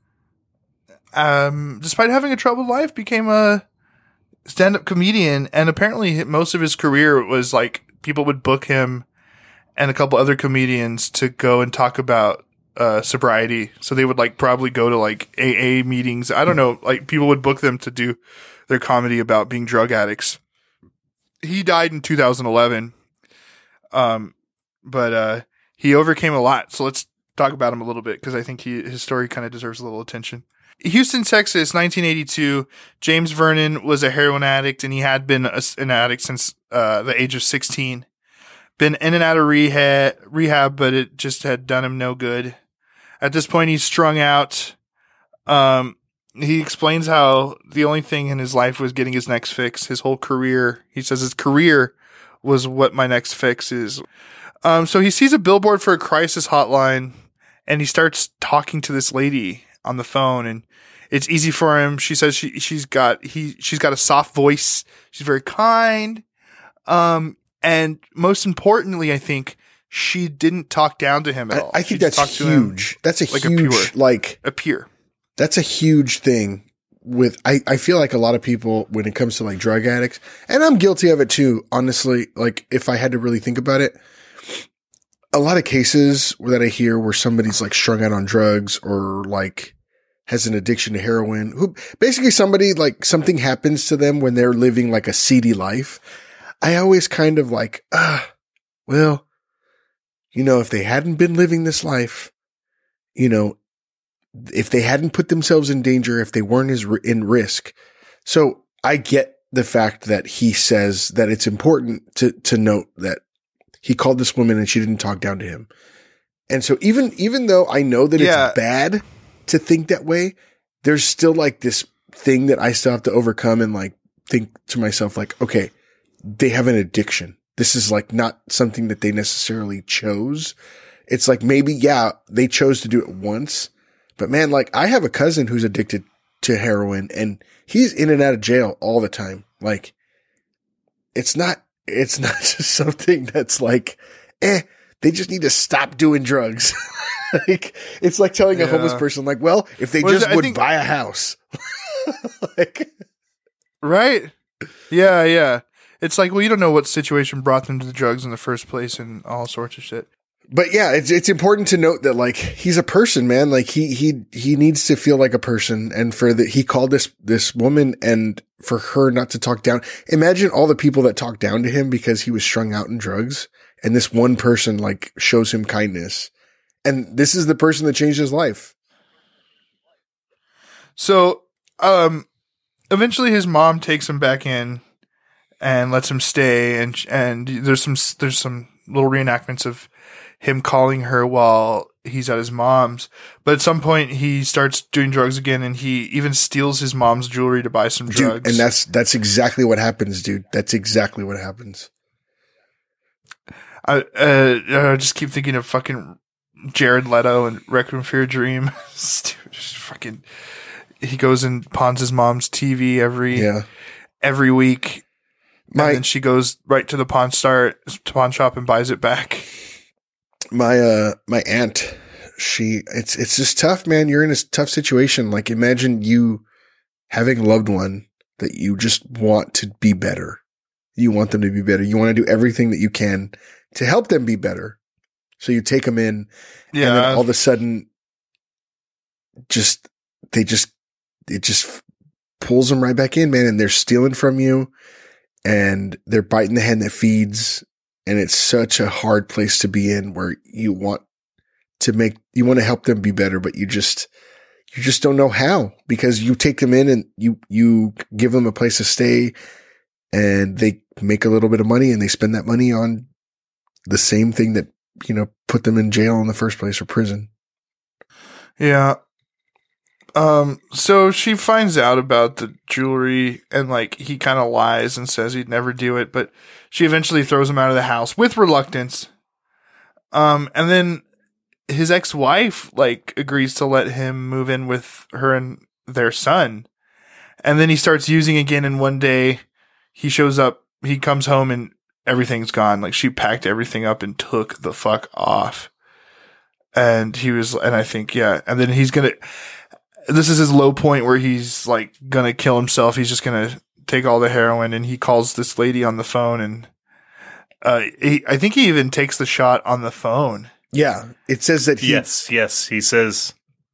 Um, despite having a troubled life, became a stand-up comedian, and apparently most of his career was like people would book him and a couple other comedians to go and talk about uh, sobriety. So they would like probably go to like A A meetings. I don't know, like people would book them to do their comedy about being drug addicts. He died in two thousand eleven, um, but uh, he overcame a lot. So let's talk about him a little bit because I think he his story kind of deserves a little attention. Houston, Texas, nineteen eighty-two. James Vernon was a heroin addict, and he had been a, an addict since uh, the age of sixteen. Been in and out of rehab, rehab, but it just had done him no good. At this point, he's strung out. Um, he explains how the only thing in his life was getting his next fix. His whole career, he says, his career was what my next fix is. Um, so he sees a billboard for a crisis hotline, and he starts talking to this lady on the phone, and it's easy for him. She says she, she's got, he, she's got a soft voice. She's very kind. Um, and most importantly, I think she didn't talk down to him at all. I, I think she that's huge. That's a like huge, a peer. like a peer. That's a huge thing with, I, I feel like a lot of people when it comes to like drug addicts, and I'm guilty of it too, honestly, like if I had to really think about it, a lot of cases that I hear where somebody's like strung out on drugs or like has an addiction to heroin, who basically somebody like something happens to them when they're living like a seedy life. I always kind of like, ah, well, you know, if they hadn't been living this life, you know, if they hadn't put themselves in danger, if they weren't as in risk. So I get the fact that he says that it's important to, to note that he called this woman and she didn't talk down to him. And so even, even though I know that yeah. it's bad to think that way, there's still like this thing that I still have to overcome and like think to myself, like, okay, they have an addiction. This is like not something that they necessarily chose. It's like maybe, yeah, they chose to do it once, but man, like I have a cousin who's addicted to heroin and he's in and out of jail all the time. Like it's not, it's not just something that's like, eh, they just need to stop doing drugs. Like, it's like telling a yeah. homeless person, like, well, if they well, just I would think, buy a house. Like, right? Yeah, yeah. It's like, well, you don't know what situation brought them to the drugs in the first place and all sorts of shit. But yeah, it's it's important to note that like he's a person, man. Like he he he needs to feel like a person, and for the he called this this woman, and for her not to talk down. Imagine all the people that talked down to him because he was strung out in drugs, and this one person like shows him kindness, and this is the person that changed his life. So, um, eventually his mom takes him back in and lets him stay, and and there's some there's some little reenactments of him calling her while he's at his mom's. But at some point he starts doing drugs again, and he even steals his mom's jewelry to buy some drugs. Dude, and that's that's exactly what happens, dude. That's exactly what happens. I uh, I just keep thinking of fucking Jared Leto and Requiem for a Dream. Just fucking, he goes and pawns his mom's T V every yeah. every week, My, and then she goes right to the pawn star pawn shop and buys it back. My uh my aunt, she it's it's just tough, man. You're in a tough situation. Like imagine you having a loved one that you just want to be better. You want them to be better. You want to do everything that you can to help them be better. So you take them in, Yeah. and then all of a sudden, just they just it just pulls them right back in, man. And they're stealing from you, and they're biting the hand that feeds. And it's such a hard place to be in, where you want to make, you want to help them be better, but you just, you just don't know how, because you take them in and you, you give them a place to stay, and they make a little bit of money, and they spend that money on the same thing that, you know, put them in jail in the first place or prison. Yeah. Um, so she finds out about the jewelry and like he kind of lies and says he'd never do it, but she eventually throws him out of the house with reluctance. Um, and then his ex-wife like agrees to let him move in with her and their son. And then he starts using again. And one day he shows up, he comes home and everything's gone. Like she packed everything up and took the fuck off. And he was, and I think, yeah. And then he's going to, this is his low point where he's like going to kill himself. He's just going to take all the heroin and he calls this lady on the phone and, uh, he, I think he even takes the shot on the phone. Yeah. It says that he, Yes, yes. He says,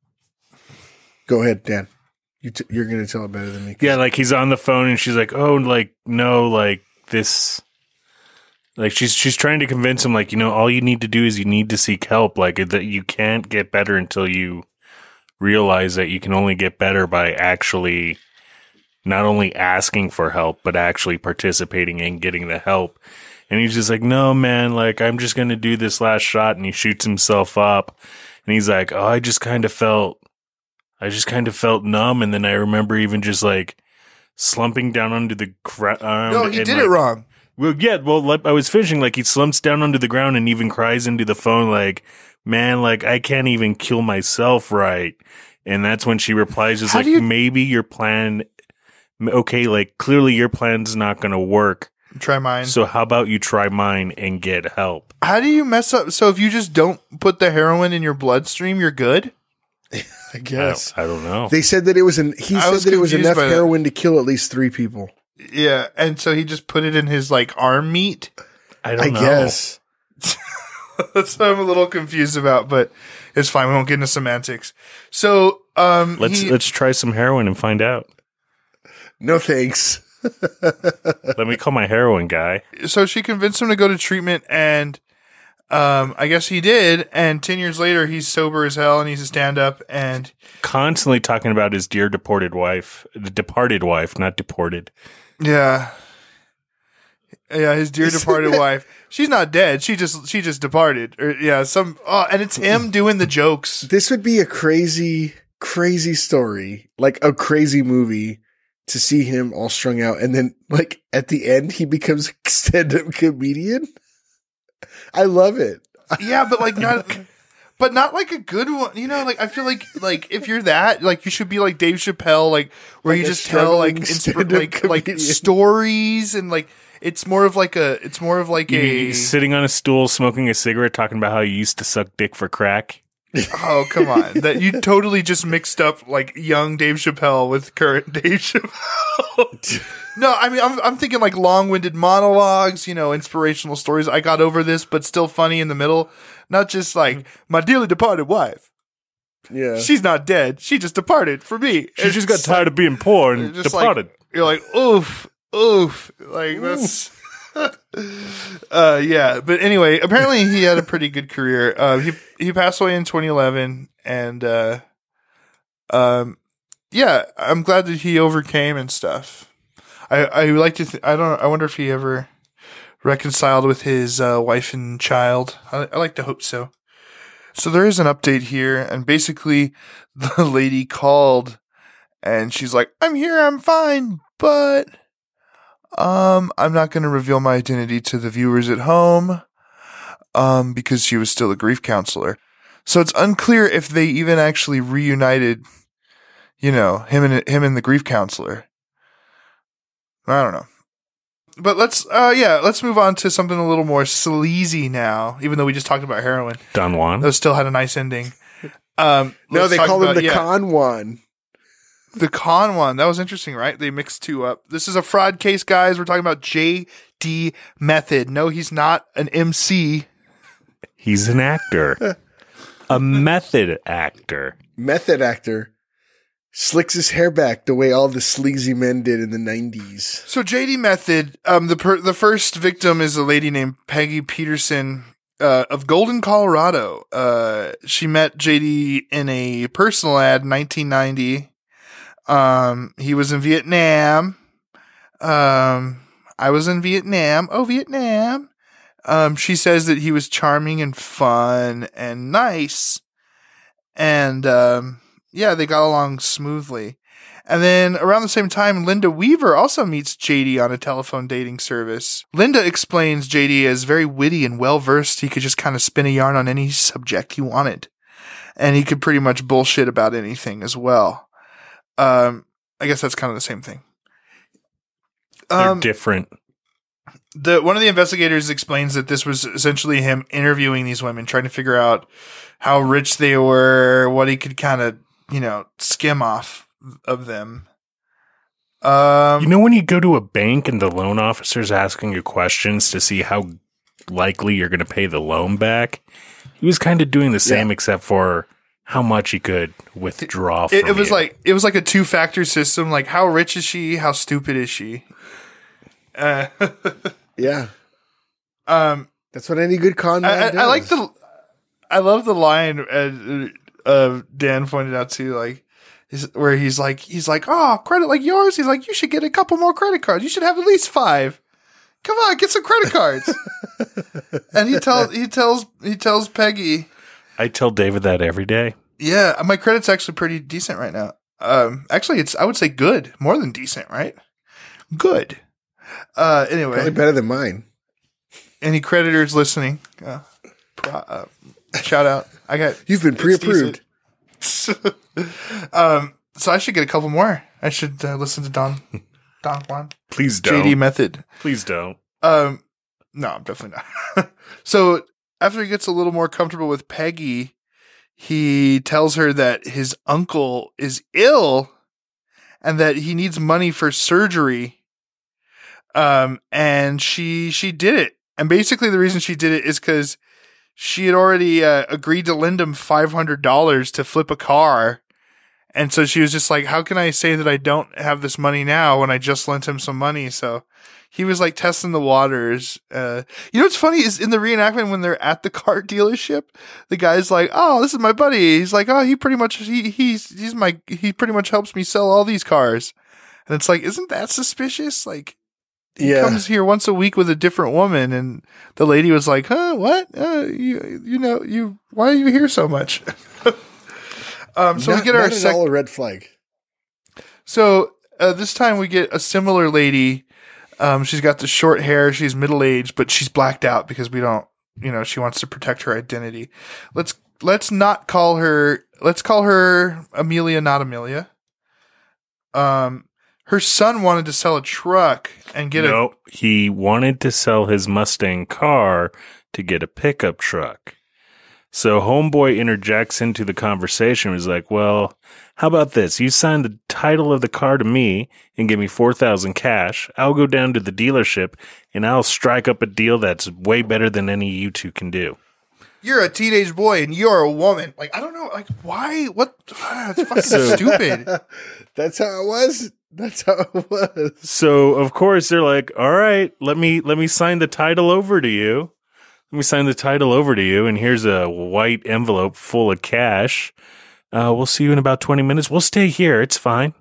go ahead, Dan. You t- you're going to tell it better than me. yeah, like he's on the phone and she's like, oh, like, no, like this, like she's, she's trying to convince him, like, you know, all you need to do is you need to seek help. Like that you can't get better until you realize that you can only get better by actually not only asking for help, but actually participating and getting the help. And he's just like, no, man, like, I'm just going to do this last shot. And he shoots himself up. And he's like, oh, I just kind of felt, I just kind of felt numb. And then I remember even just like slumping down onto the ground. No, he and, did like, it wrong. Well, yeah, well, like, I was finishing, like, he slumps down onto the ground and even cries into the phone, like, man, like, I can't even kill myself right. And that's when she replies, is How like, do you- maybe your plan, okay, like, clearly your plan's not going to work. Try mine. So how about you try mine and get help? How do you mess up? So if you just don't put the heroin in your bloodstream, you're good? I I guess. don't, I don't know. They said that it was an, he I said was that it was confused enough by that. heroin to kill at least three people. Yeah. And so he just put it in his like arm meat. I don't I know. guess. That's what I'm a little confused about, but it's fine. We won't get into semantics. So, um, Let's, he- let's try some heroin and find out. No thanks. Let me call my heroin guy. so she convinced him to go to treatment and, um, I guess he did. And ten years later, he's sober as hell and he's a stand up and Constantly talking about his dear deported wife, the departed wife, not deported. yeah. Yeah, his dear departed wife. She's not dead. She just she just departed. Or, yeah, some oh, and it's him doing the jokes. This would be a crazy, crazy story, like a crazy movie to see him all strung out. And then like at the end, he becomes a stand-up comedian. I love it. Yeah, but like not but not like a good one. You know, like I feel like like if you're that, like you should be like Dave Chappelle, like where Like you a just tell like struggling insp- stand-up like like comedian. stories and like it's more of like a it's more of like a He's sitting on a stool, smoking a cigarette, talking about how he used to suck dick for crack. oh come on that you totally just mixed up like young Dave Chappelle with current Dave Chappelle. No, I mean I'm I'm thinking like long-winded monologues, you know, inspirational stories. I got over this, but still funny in the middle, not just like my dearly departed wife. Yeah. She's not dead. She just departed for me. She just got tired of being poor and just departed. Like, you're like oof, oof, like that's. uh, yeah, but anyway, apparently he had a pretty good career. Uh, he he passed away in twenty eleven, and uh, um, yeah, I'm glad that he overcame and stuff. I I would like to. Th- I don't. I wonder if he ever reconciled with his uh, wife and child. I, I like to hope so. So there is an update here, and basically, the lady called, and she's like, "I'm here. I'm fine, but." Um, I'm not going to reveal my identity to the viewers at home, um, because she was still a grief counselor. So it's unclear if they even actually reunited, you know, him and him and the grief counselor. I don't know. But let's, uh, yeah, let's move on to something a little more sleazy now, even though we just talked about heroin. Don Juan. Those still had a nice ending. Um, No, let's they talk call him about- the yeah. con one. The con one. That was interesting, right? They mixed two up. This is a fraud case, guys. We're talking about J D Method. No, he's not an M C. He's an actor. A method actor. Method actor slicks his hair back the way all the sleazy men did in the nineties. So J D Method, um, the per- the first victim is a lady named Peggy Peterson uh, of Golden, Colorado. Uh, she met J D in a personal ad in nineteen ninety. Um, he was in Vietnam. Um, I was in Vietnam. Oh, Vietnam. Um, she says that he was charming and fun and nice. And, um, yeah, they got along smoothly. And then around the same time, Linda Weaver also meets J D on a telephone dating service. Linda explains J D as very witty and well-versed. He could just kind of spin a yarn on any subject he wanted. And he could pretty much bullshit about anything as well. Um, I guess that's kind of the same thing. They're Um, different. the one of the investigators explains that this was essentially him interviewing these women, trying to figure out how rich they were, what he could kind of, you know, skim off of them. Um, You know when you go to a bank and the loan officer's asking you questions to see how likely you're going to pay the loan back? He was kind of doing the same, Yeah. except for how much he could withdraw from it, it was you. like it was like a two factor system. Like, how rich is she? How stupid is she? Uh, Yeah. um, That's what any good con man I, I, does. I like the, I love the line uh, uh, Dan pointed out too, like is, where he's like, he's like, oh, credit like yours. He's like, you should get a couple more credit cards. You should have at least five. Come on, get some credit cards. And he tells, he tells, he tells Peggy, I tell David that every day. yeah, my credit's actually pretty decent right now. Um, actually, it's I would say good, more than decent, right? Good. Uh, anyway, Probably better than mine. any creditors listening, uh, pro- uh, shout out. I got You've been it's pre-approved. decent. um, so I should get a couple more. I should uh, listen to Don Don Juan Please don't. J D Method. Please don't. Um, no, I'm definitely not. So after he gets a little more comfortable with Peggy, he tells her that his uncle is ill and that he needs money for surgery. Um, and she, she did it. And basically the reason she did it is because she had already uh, agreed to lend him five hundred dollars to flip a car. And so she was just like, how can I say that I don't have this money now when I just lent him some money? So he was like testing the waters. Uh, you know what's funny is in the reenactment when they're at the car dealership, the guy's like, "Oh, this is my buddy." He's like, "Oh, he pretty much he he's he's my he pretty much helps me sell all these cars." And it's like, isn't that suspicious? Like, he Yeah. comes here once a week with a different woman, and the lady was like, "Huh, what? Uh, you you know you why are you here so much?" um, so not, we get our not at sec- all a red flag. So uh, this time we get a similar lady. Um, she's got the short hair. She's middle aged, but she's blacked out because we don't, you know, she wants to protect her identity. Let's let's not call her. Let's call her Amelia, not Amelia. Um, her son wanted to sell a truck and get No, he wanted to sell his Mustang car to get a pickup truck. So Homeboy interjects into the conversation and was like, well, how about this? You sign the title of the car to me and give me four thousand cash. I'll go down to the dealership and I'll strike up a deal that's way better than any you two can do. a. You're a teenage boy and you're a woman. Like, I don't know. Like, why? What? Ah, it's fucking So- stupid. That's how it was. That's how it was. So of course they're like, all right, let me let me sign the title over to you. Let me sign the title over to you, and here's a white envelope full of cash. Uh, we'll see you in about twenty minutes. We'll stay here. It's fine.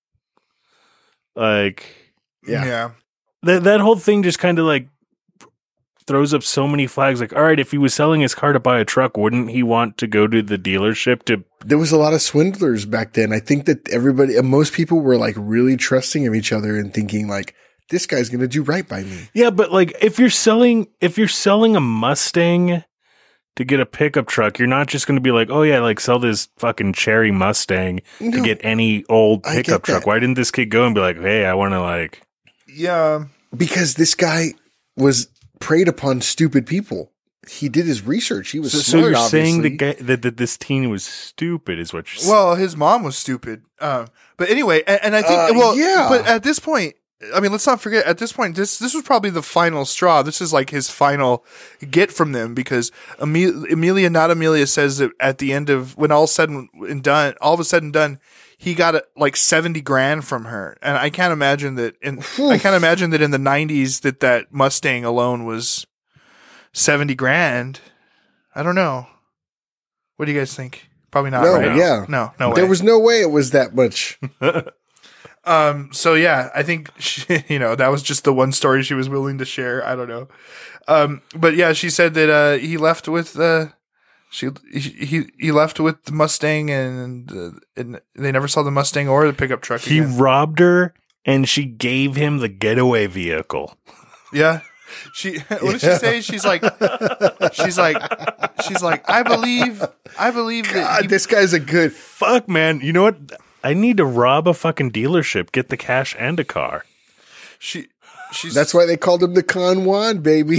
Like, Yeah. Yeah. that that whole thing just kind of like throws up so many flags. Like, all right, if he was selling his car to buy a truck, wouldn't he want to go to the dealership to? There was a lot of swindlers back then. I think that everybody, most people were like really trusting of each other and thinking like, this guy's going to do right by me. Yeah, but like if you're selling if you're selling a Mustang to get a pickup truck, you're not just going to be like, oh yeah, like sell this fucking cherry Mustang to No, get any old I get pickup truck. that. Why didn't this kid go and be like, hey, I want to like? Yeah. because this guy was preyed upon stupid people. He did his research. He was So, so smart, you're saying the obviously. guy that, that this teen was stupid is what you're saying? Well, his mom was stupid. Um, but anyway, and, and I think, Uh, well, yeah. but at this point, I mean, let's not forget, at this point, this this was probably the final straw. This is like his final get from them because Eme- Amelia, not Amelia, says that at the end of, when all said and done, all of a said and done, he got uh, like seventy grand from her. And I can't imagine that in, I can't imagine that in the nineties that that Mustang alone was seventy grand. I don't know. What do you guys think? Probably not, No, right? yeah. No, no way. There was no way it was that much. Um, so yeah, I think she, you know, that was just the one story she was willing to share. I don't know. Um, but yeah, she said that, uh, he left with, uh, she, he, he left with the Mustang and, uh, and they never saw the Mustang or the pickup truck He again. robbed her and she gave him the getaway vehicle. Yeah. She, what did she say? She's like, she's like, she's like, I believe, I believe that God, he, this guy's a good. Fuck, man. You know what? I need to rob a fucking dealership, get the cash and a car. she, she's, That's why they called him the Con Juan, baby.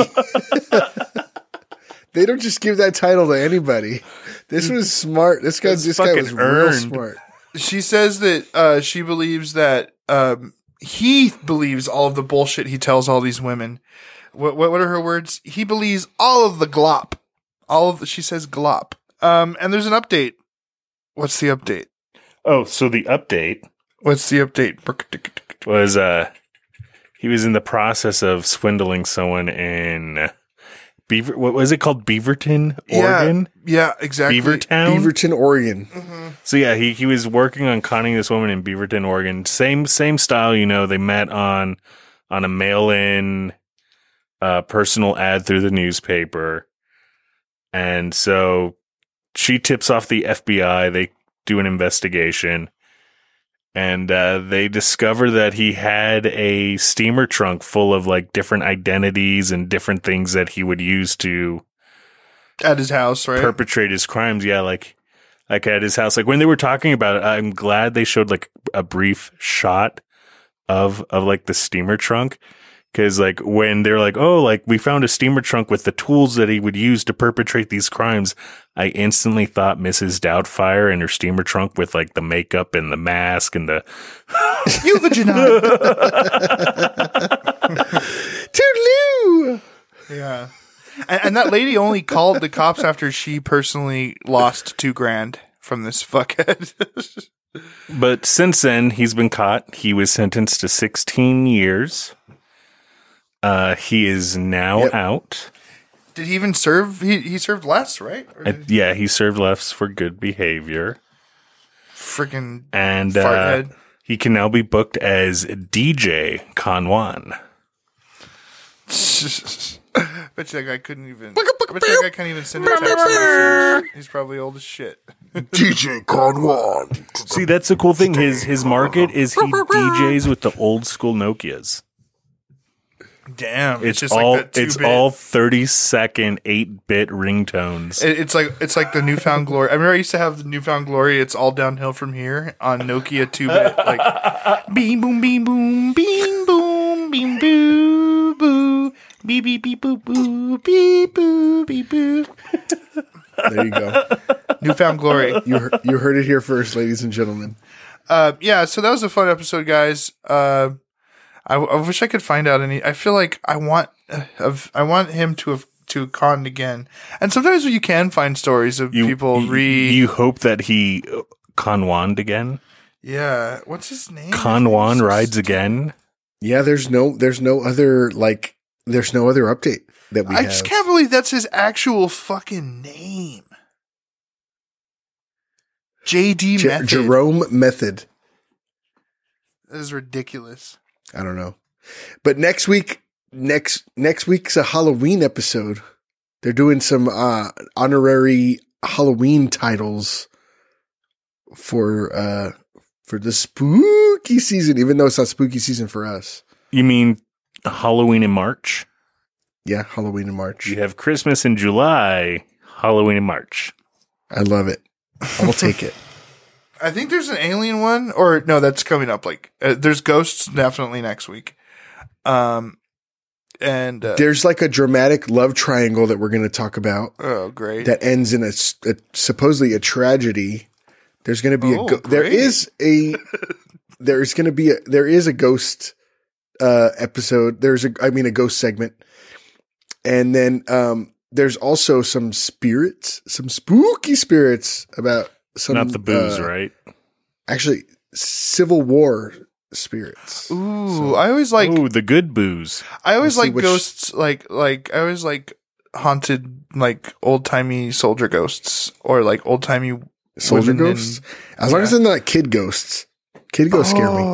They don't just give that title to anybody. This was smart. This guy, That's this guy was fucking real earned. smart. she says that, uh, she believes that, um, he believes all of the bullshit he tells all these women. What, what, what are her words? He believes all of the glop. All of the, she says glop. Um, and there's an update. What's the update? Oh, so the update What's the update? was uh he was in the process of swindling someone in Beaver what was it called? Beaverton, Oregon? Yeah, yeah, exactly. Beavertown? Beaverton, Oregon. So yeah, he, he was working on conning this woman in Beaverton, Oregon. Same same style, you know, they met on on a mail-in uh personal ad through the newspaper. And so she tips off the F B I, they do an investigation, and uh, they discover that he had a steamer trunk full of like different identities and different things that he would use to At his house, right? perpetrate his crimes. Yeah, like like at his house. Like when they were talking about it, I'm glad they showed like a brief shot of of like the steamer trunk. Because, like, when they're like, oh, like, we found a steamer trunk with the tools that he would use to perpetrate these crimes, I instantly thought Missus Doubtfire and her steamer trunk with, like, the makeup and the mask and the... You vagina. Toodaloo! Yeah. And, and that lady only called the cops after she personally lost two grand from this fuckhead. But since then, he's been caught. He was sentenced to sixteen years. Uh, he is now Yep. out. Did he even serve? He, he served less, right? Or Uh, did yeah, he served less for good behavior. freaking And uh, farthead. he can now be booked as D J Con Juan. Bet you that guy couldn't even. Bet you that guy can't even send a text message. He's probably old as shit. D J Con Juan. See, that's the cool thing. His his market is he D Js with the old school Nokias. Damn, It's, just all like that it's two-bit. all thirty second eight bit ringtones. It- It's like it's like the Newfound Glory. I remember I used to have the Newfound Glory. It's all downhill from here on Nokia two bit. Like beam boom beam boom beam boom beam boo boo beep beep beep boo boo beep boo beep boo. There you go. Newfound Glory. You heard, you heard it here first, ladies and gentlemen. Uh, yeah. So that was a fun episode, guys. Uh, I, I wish I could find out any. I feel like I want uh, of I want him to have to conned again. And sometimes you can find stories of You, people you, re. you hope that he Con Juan again. yeah. What's his name? Con Juan rides again. Yeah, there's no, there's no other like, there's no other update that we I have. just can't believe that's his actual fucking name. J D J- Method. Jerome Method. That is ridiculous. I don't know, but next week, next next week's a Halloween episode. They're doing some uh, honorary Halloween titles for uh, for the spooky season, even though it's not spooky season for us. You mean Halloween in March? Yeah, Halloween in March. You have Christmas in July, Halloween in March. I love it. I'll take it. I think there's an alien one, or no, that's coming up. Like, uh, there's ghosts definitely next week. Um, and uh, There's like a dramatic love triangle that we're going to talk about oh, great. that ends in a, s- a- supposedly a tragedy. There's going to be Oh, a go- there great. is a there's going to be a there is a ghost uh episode. There's a I mean a ghost segment. And then um there's also some spirits, some spooky spirits about some Not the booze, uh, right? Actually Civil War spirits. Ooh, I always like. Oh, the good booze. I always Let's see like which- ghosts. Like, like I always like haunted, like old timey soldier ghosts, or like old timey Soldier women ghosts. in- As long yeah. as they're not kid ghosts. Kid ghosts scare me. Oh,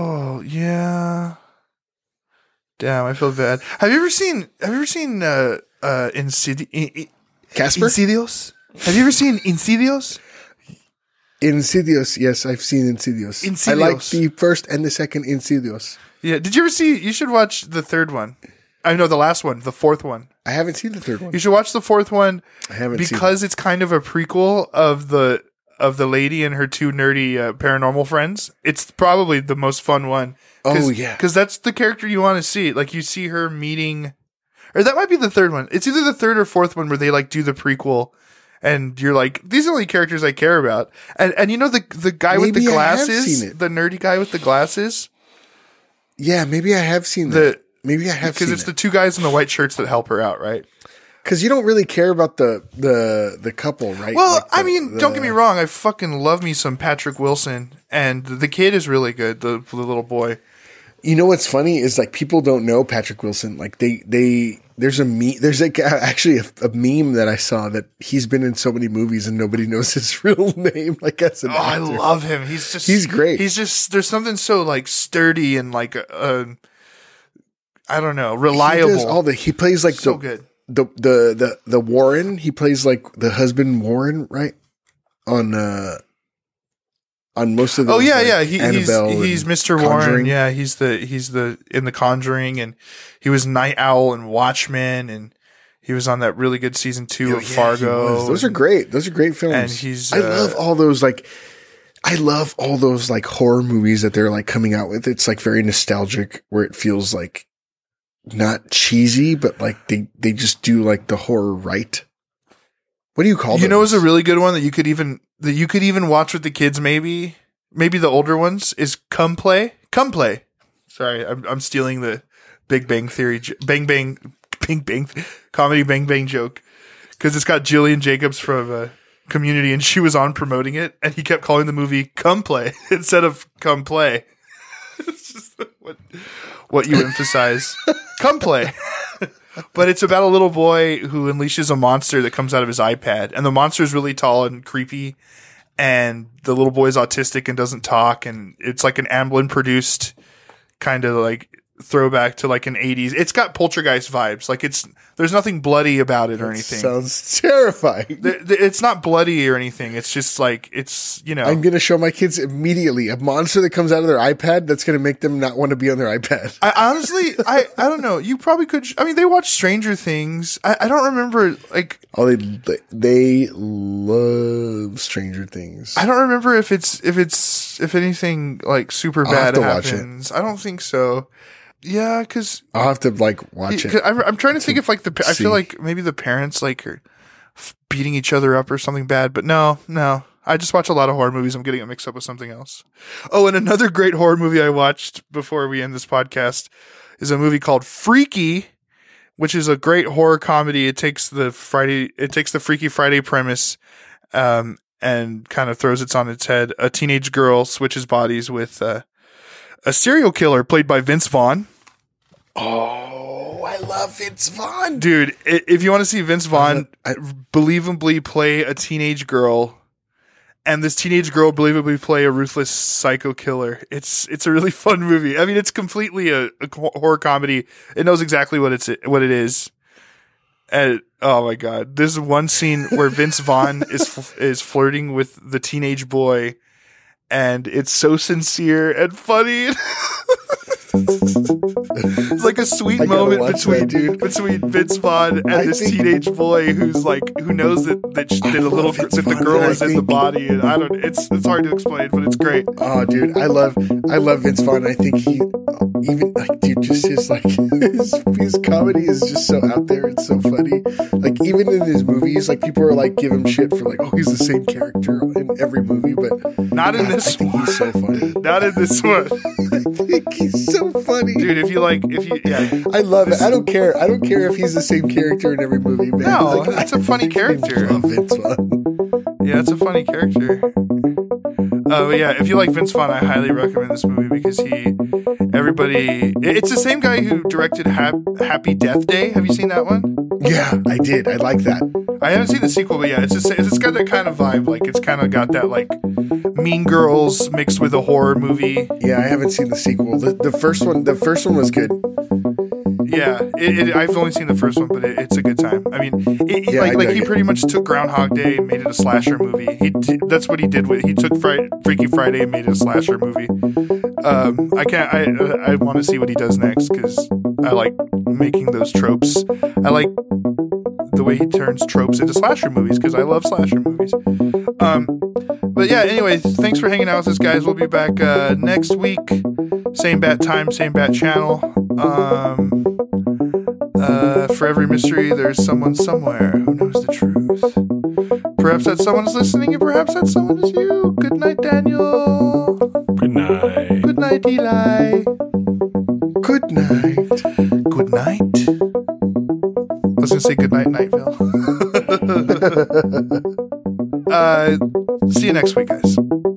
Oh yeah. Damn, I feel bad. Have you ever seen? Have you ever seen uh, uh, Insidi- in- Casper? Insidious? Have you ever seen Insidious? Insidious. Yes, I've seen Insidious. Insidious. I like the first and the second Insidious. Yeah. Did you ever see? You should watch the third one. I know the last one, the fourth one. I haven't seen the third one. You should watch the fourth one. I haven't because seen it. It's kind of a prequel of the of the lady and her two nerdy uh, paranormal friends. It's probably the most fun one. Oh yeah, because that's the character you want to see. Like you see her meeting, or that might be the third one. It's either the third or fourth one where they like do the prequel, and you're like, these are the only characters I care about. And and you know the the guy Maybe with the I have glasses, seen it. the nerdy guy with the glasses. Yeah, maybe I have seen that. The maybe I have because seen it's it. the two guys in the white shirts that help her out, right? Because you don't really care about the the the couple, right? Well, Like the- I mean, the- don't get me wrong. I fucking love me some Patrick Wilson, and the kid is really good. The, the little boy. You know what's funny is like people don't know Patrick Wilson. Like they they there's a me there's like actually a, a meme that I saw that he's been in so many movies and nobody knows his real name. Like as an Oh, I actor. love him. He's just He's great. He's just there's something so like sturdy and like uh, I don't know, reliable. He does all the he plays like so the, good. the the the the Warren. He plays like the husband Warren, right? On uh on most of the Oh yeah, yeah. He, he's Annabelle he's and Mister Warren. Conjuring. Yeah, he's the he's the in the Conjuring, and he was Night Owl and Watchmen, and he was on that really good season two Oh, of yeah, Fargo. he was. Those are great. Those are great films. And he's, I uh, love all those like I love all those like horror movies that they're like coming out with. It's like very nostalgic where it feels like not cheesy, but like they, they just do like the horror right. What do you call You know, those? is a really good one that you could even that you could even watch with the kids. Maybe, maybe the older ones is Come Play. Come Play. Sorry, I'm I'm stealing the Big Bang Theory, j- Bang Bang, Bang Bang, comedy Bang Bang joke because it's got Jillian Jacobs from uh, Community, and she was on promoting it, and he kept calling the movie Come Play instead of Come Play. It's just what what you emphasize. Come Play. But it's about a little boy who unleashes a monster that comes out of his iPad. And the monster is really tall and creepy. And the little boy's autistic and doesn't talk. And it's like an Amblin produced kind of like throwback to like an eighties. It's got Poltergeist vibes. Like it's, there's nothing bloody about it or anything. Sounds terrifying. The- the- It's not bloody or anything. It's just like, it's, you know. I'm going to show my kids immediately a monster that comes out of their iPad that's going to make them not want to be on their iPad. I honestly, I, I don't know. You probably could. I mean, they watch Stranger Things. I, I don't remember, like, Oh, they they love Stranger Things. I don't remember if it's if it's if anything like super I'll bad have to watch it. happens. I don't think so. Yeah, because I'll have to like watch it. I'm, I'm trying to think if like the pa- I see. feel like maybe the parents like are f- beating each other up or something bad, but no, no. I just watch a lot of horror movies. I'm getting it mixed up with something else. Oh, and another great horror movie I watched before we end this podcast is a movie called Freaky, which is a great horror comedy. It takes the Friday, it takes the Freaky Friday premise, um, and kind of throws it on its head. A teenage girl switches bodies with uh, a serial killer played by Vince Vaughn. Oh, I love Vince Vaughn. Dude, i- if you want to see Vince Vaughn I- believably play a teenage girl, and this teenage girl believably play a ruthless psycho killer, it's it's a really fun movie. I mean, it's completely a, a horror comedy. It knows exactly what it's what it is. And oh my god, there's one scene where Vince Vaughn is is flirting with the teenage boy, and it's so sincere and funny. It's like a sweet I gotta moment watch between that, dude. between Vince Vaughn and I this think- teenage boy who's like who knows that that, sh- I that a love little Vince that the Vaughn, girl and I is in the think- body, and I don't. It's it's hard to explain, but it's great. Oh, dude, I love, I love Vince Vaughn. I think he, even like, dude, just his like his, his comedy is just so out there. It's so funny. Like even in his movies, like people are like give him shit for like, oh, he's the same character in every movie, but Not in I, this I think one. he's so funny. Not in this one, I think he's so funny, dude. If you like, if you yeah, I love it. I don't care. I don't care if he's the same character in every movie. Man. No, Like, it's a I funny fucking character. love Vince Vaughn. yeah, it's a funny character. Uh, but yeah, if you like Vince Vaughn, I highly recommend this movie because he, everybody, it's the same guy who directed Hap, Happy Death Day. Have you seen that one? Yeah, I did. I like that. I haven't seen the sequel, but yeah, it's just, it's got that kind of vibe. Like it's kind of got that like Mean Girls mixed with a horror movie. Yeah, I haven't seen the sequel. The, the first one, the first one was good. Yeah, it, it, I've only seen the first one, but it, it's a good time. I mean, it, Yeah, like I like dug he it. pretty much took Groundhog Day and made it a slasher movie. He d- that's what he did with. He took Fri- Freaky Friday and made it a slasher movie. Um, I can't. I I want to see what he does next because I like making those tropes. I like the way he turns tropes into slasher movies because I love slasher movies. Um, but yeah. Anyway, thanks for hanging out with us, guys. We'll be back uh, next week. Same bat time, same bat channel. Um, uh, for every mystery, there's someone somewhere who knows the truth. Perhaps that someone is listening, and perhaps that someone is you. Good night, Daniel. Good night. Good night, Eli. Good night. Good night. I was gonna say good night, Nightville. uh, see you next week, guys.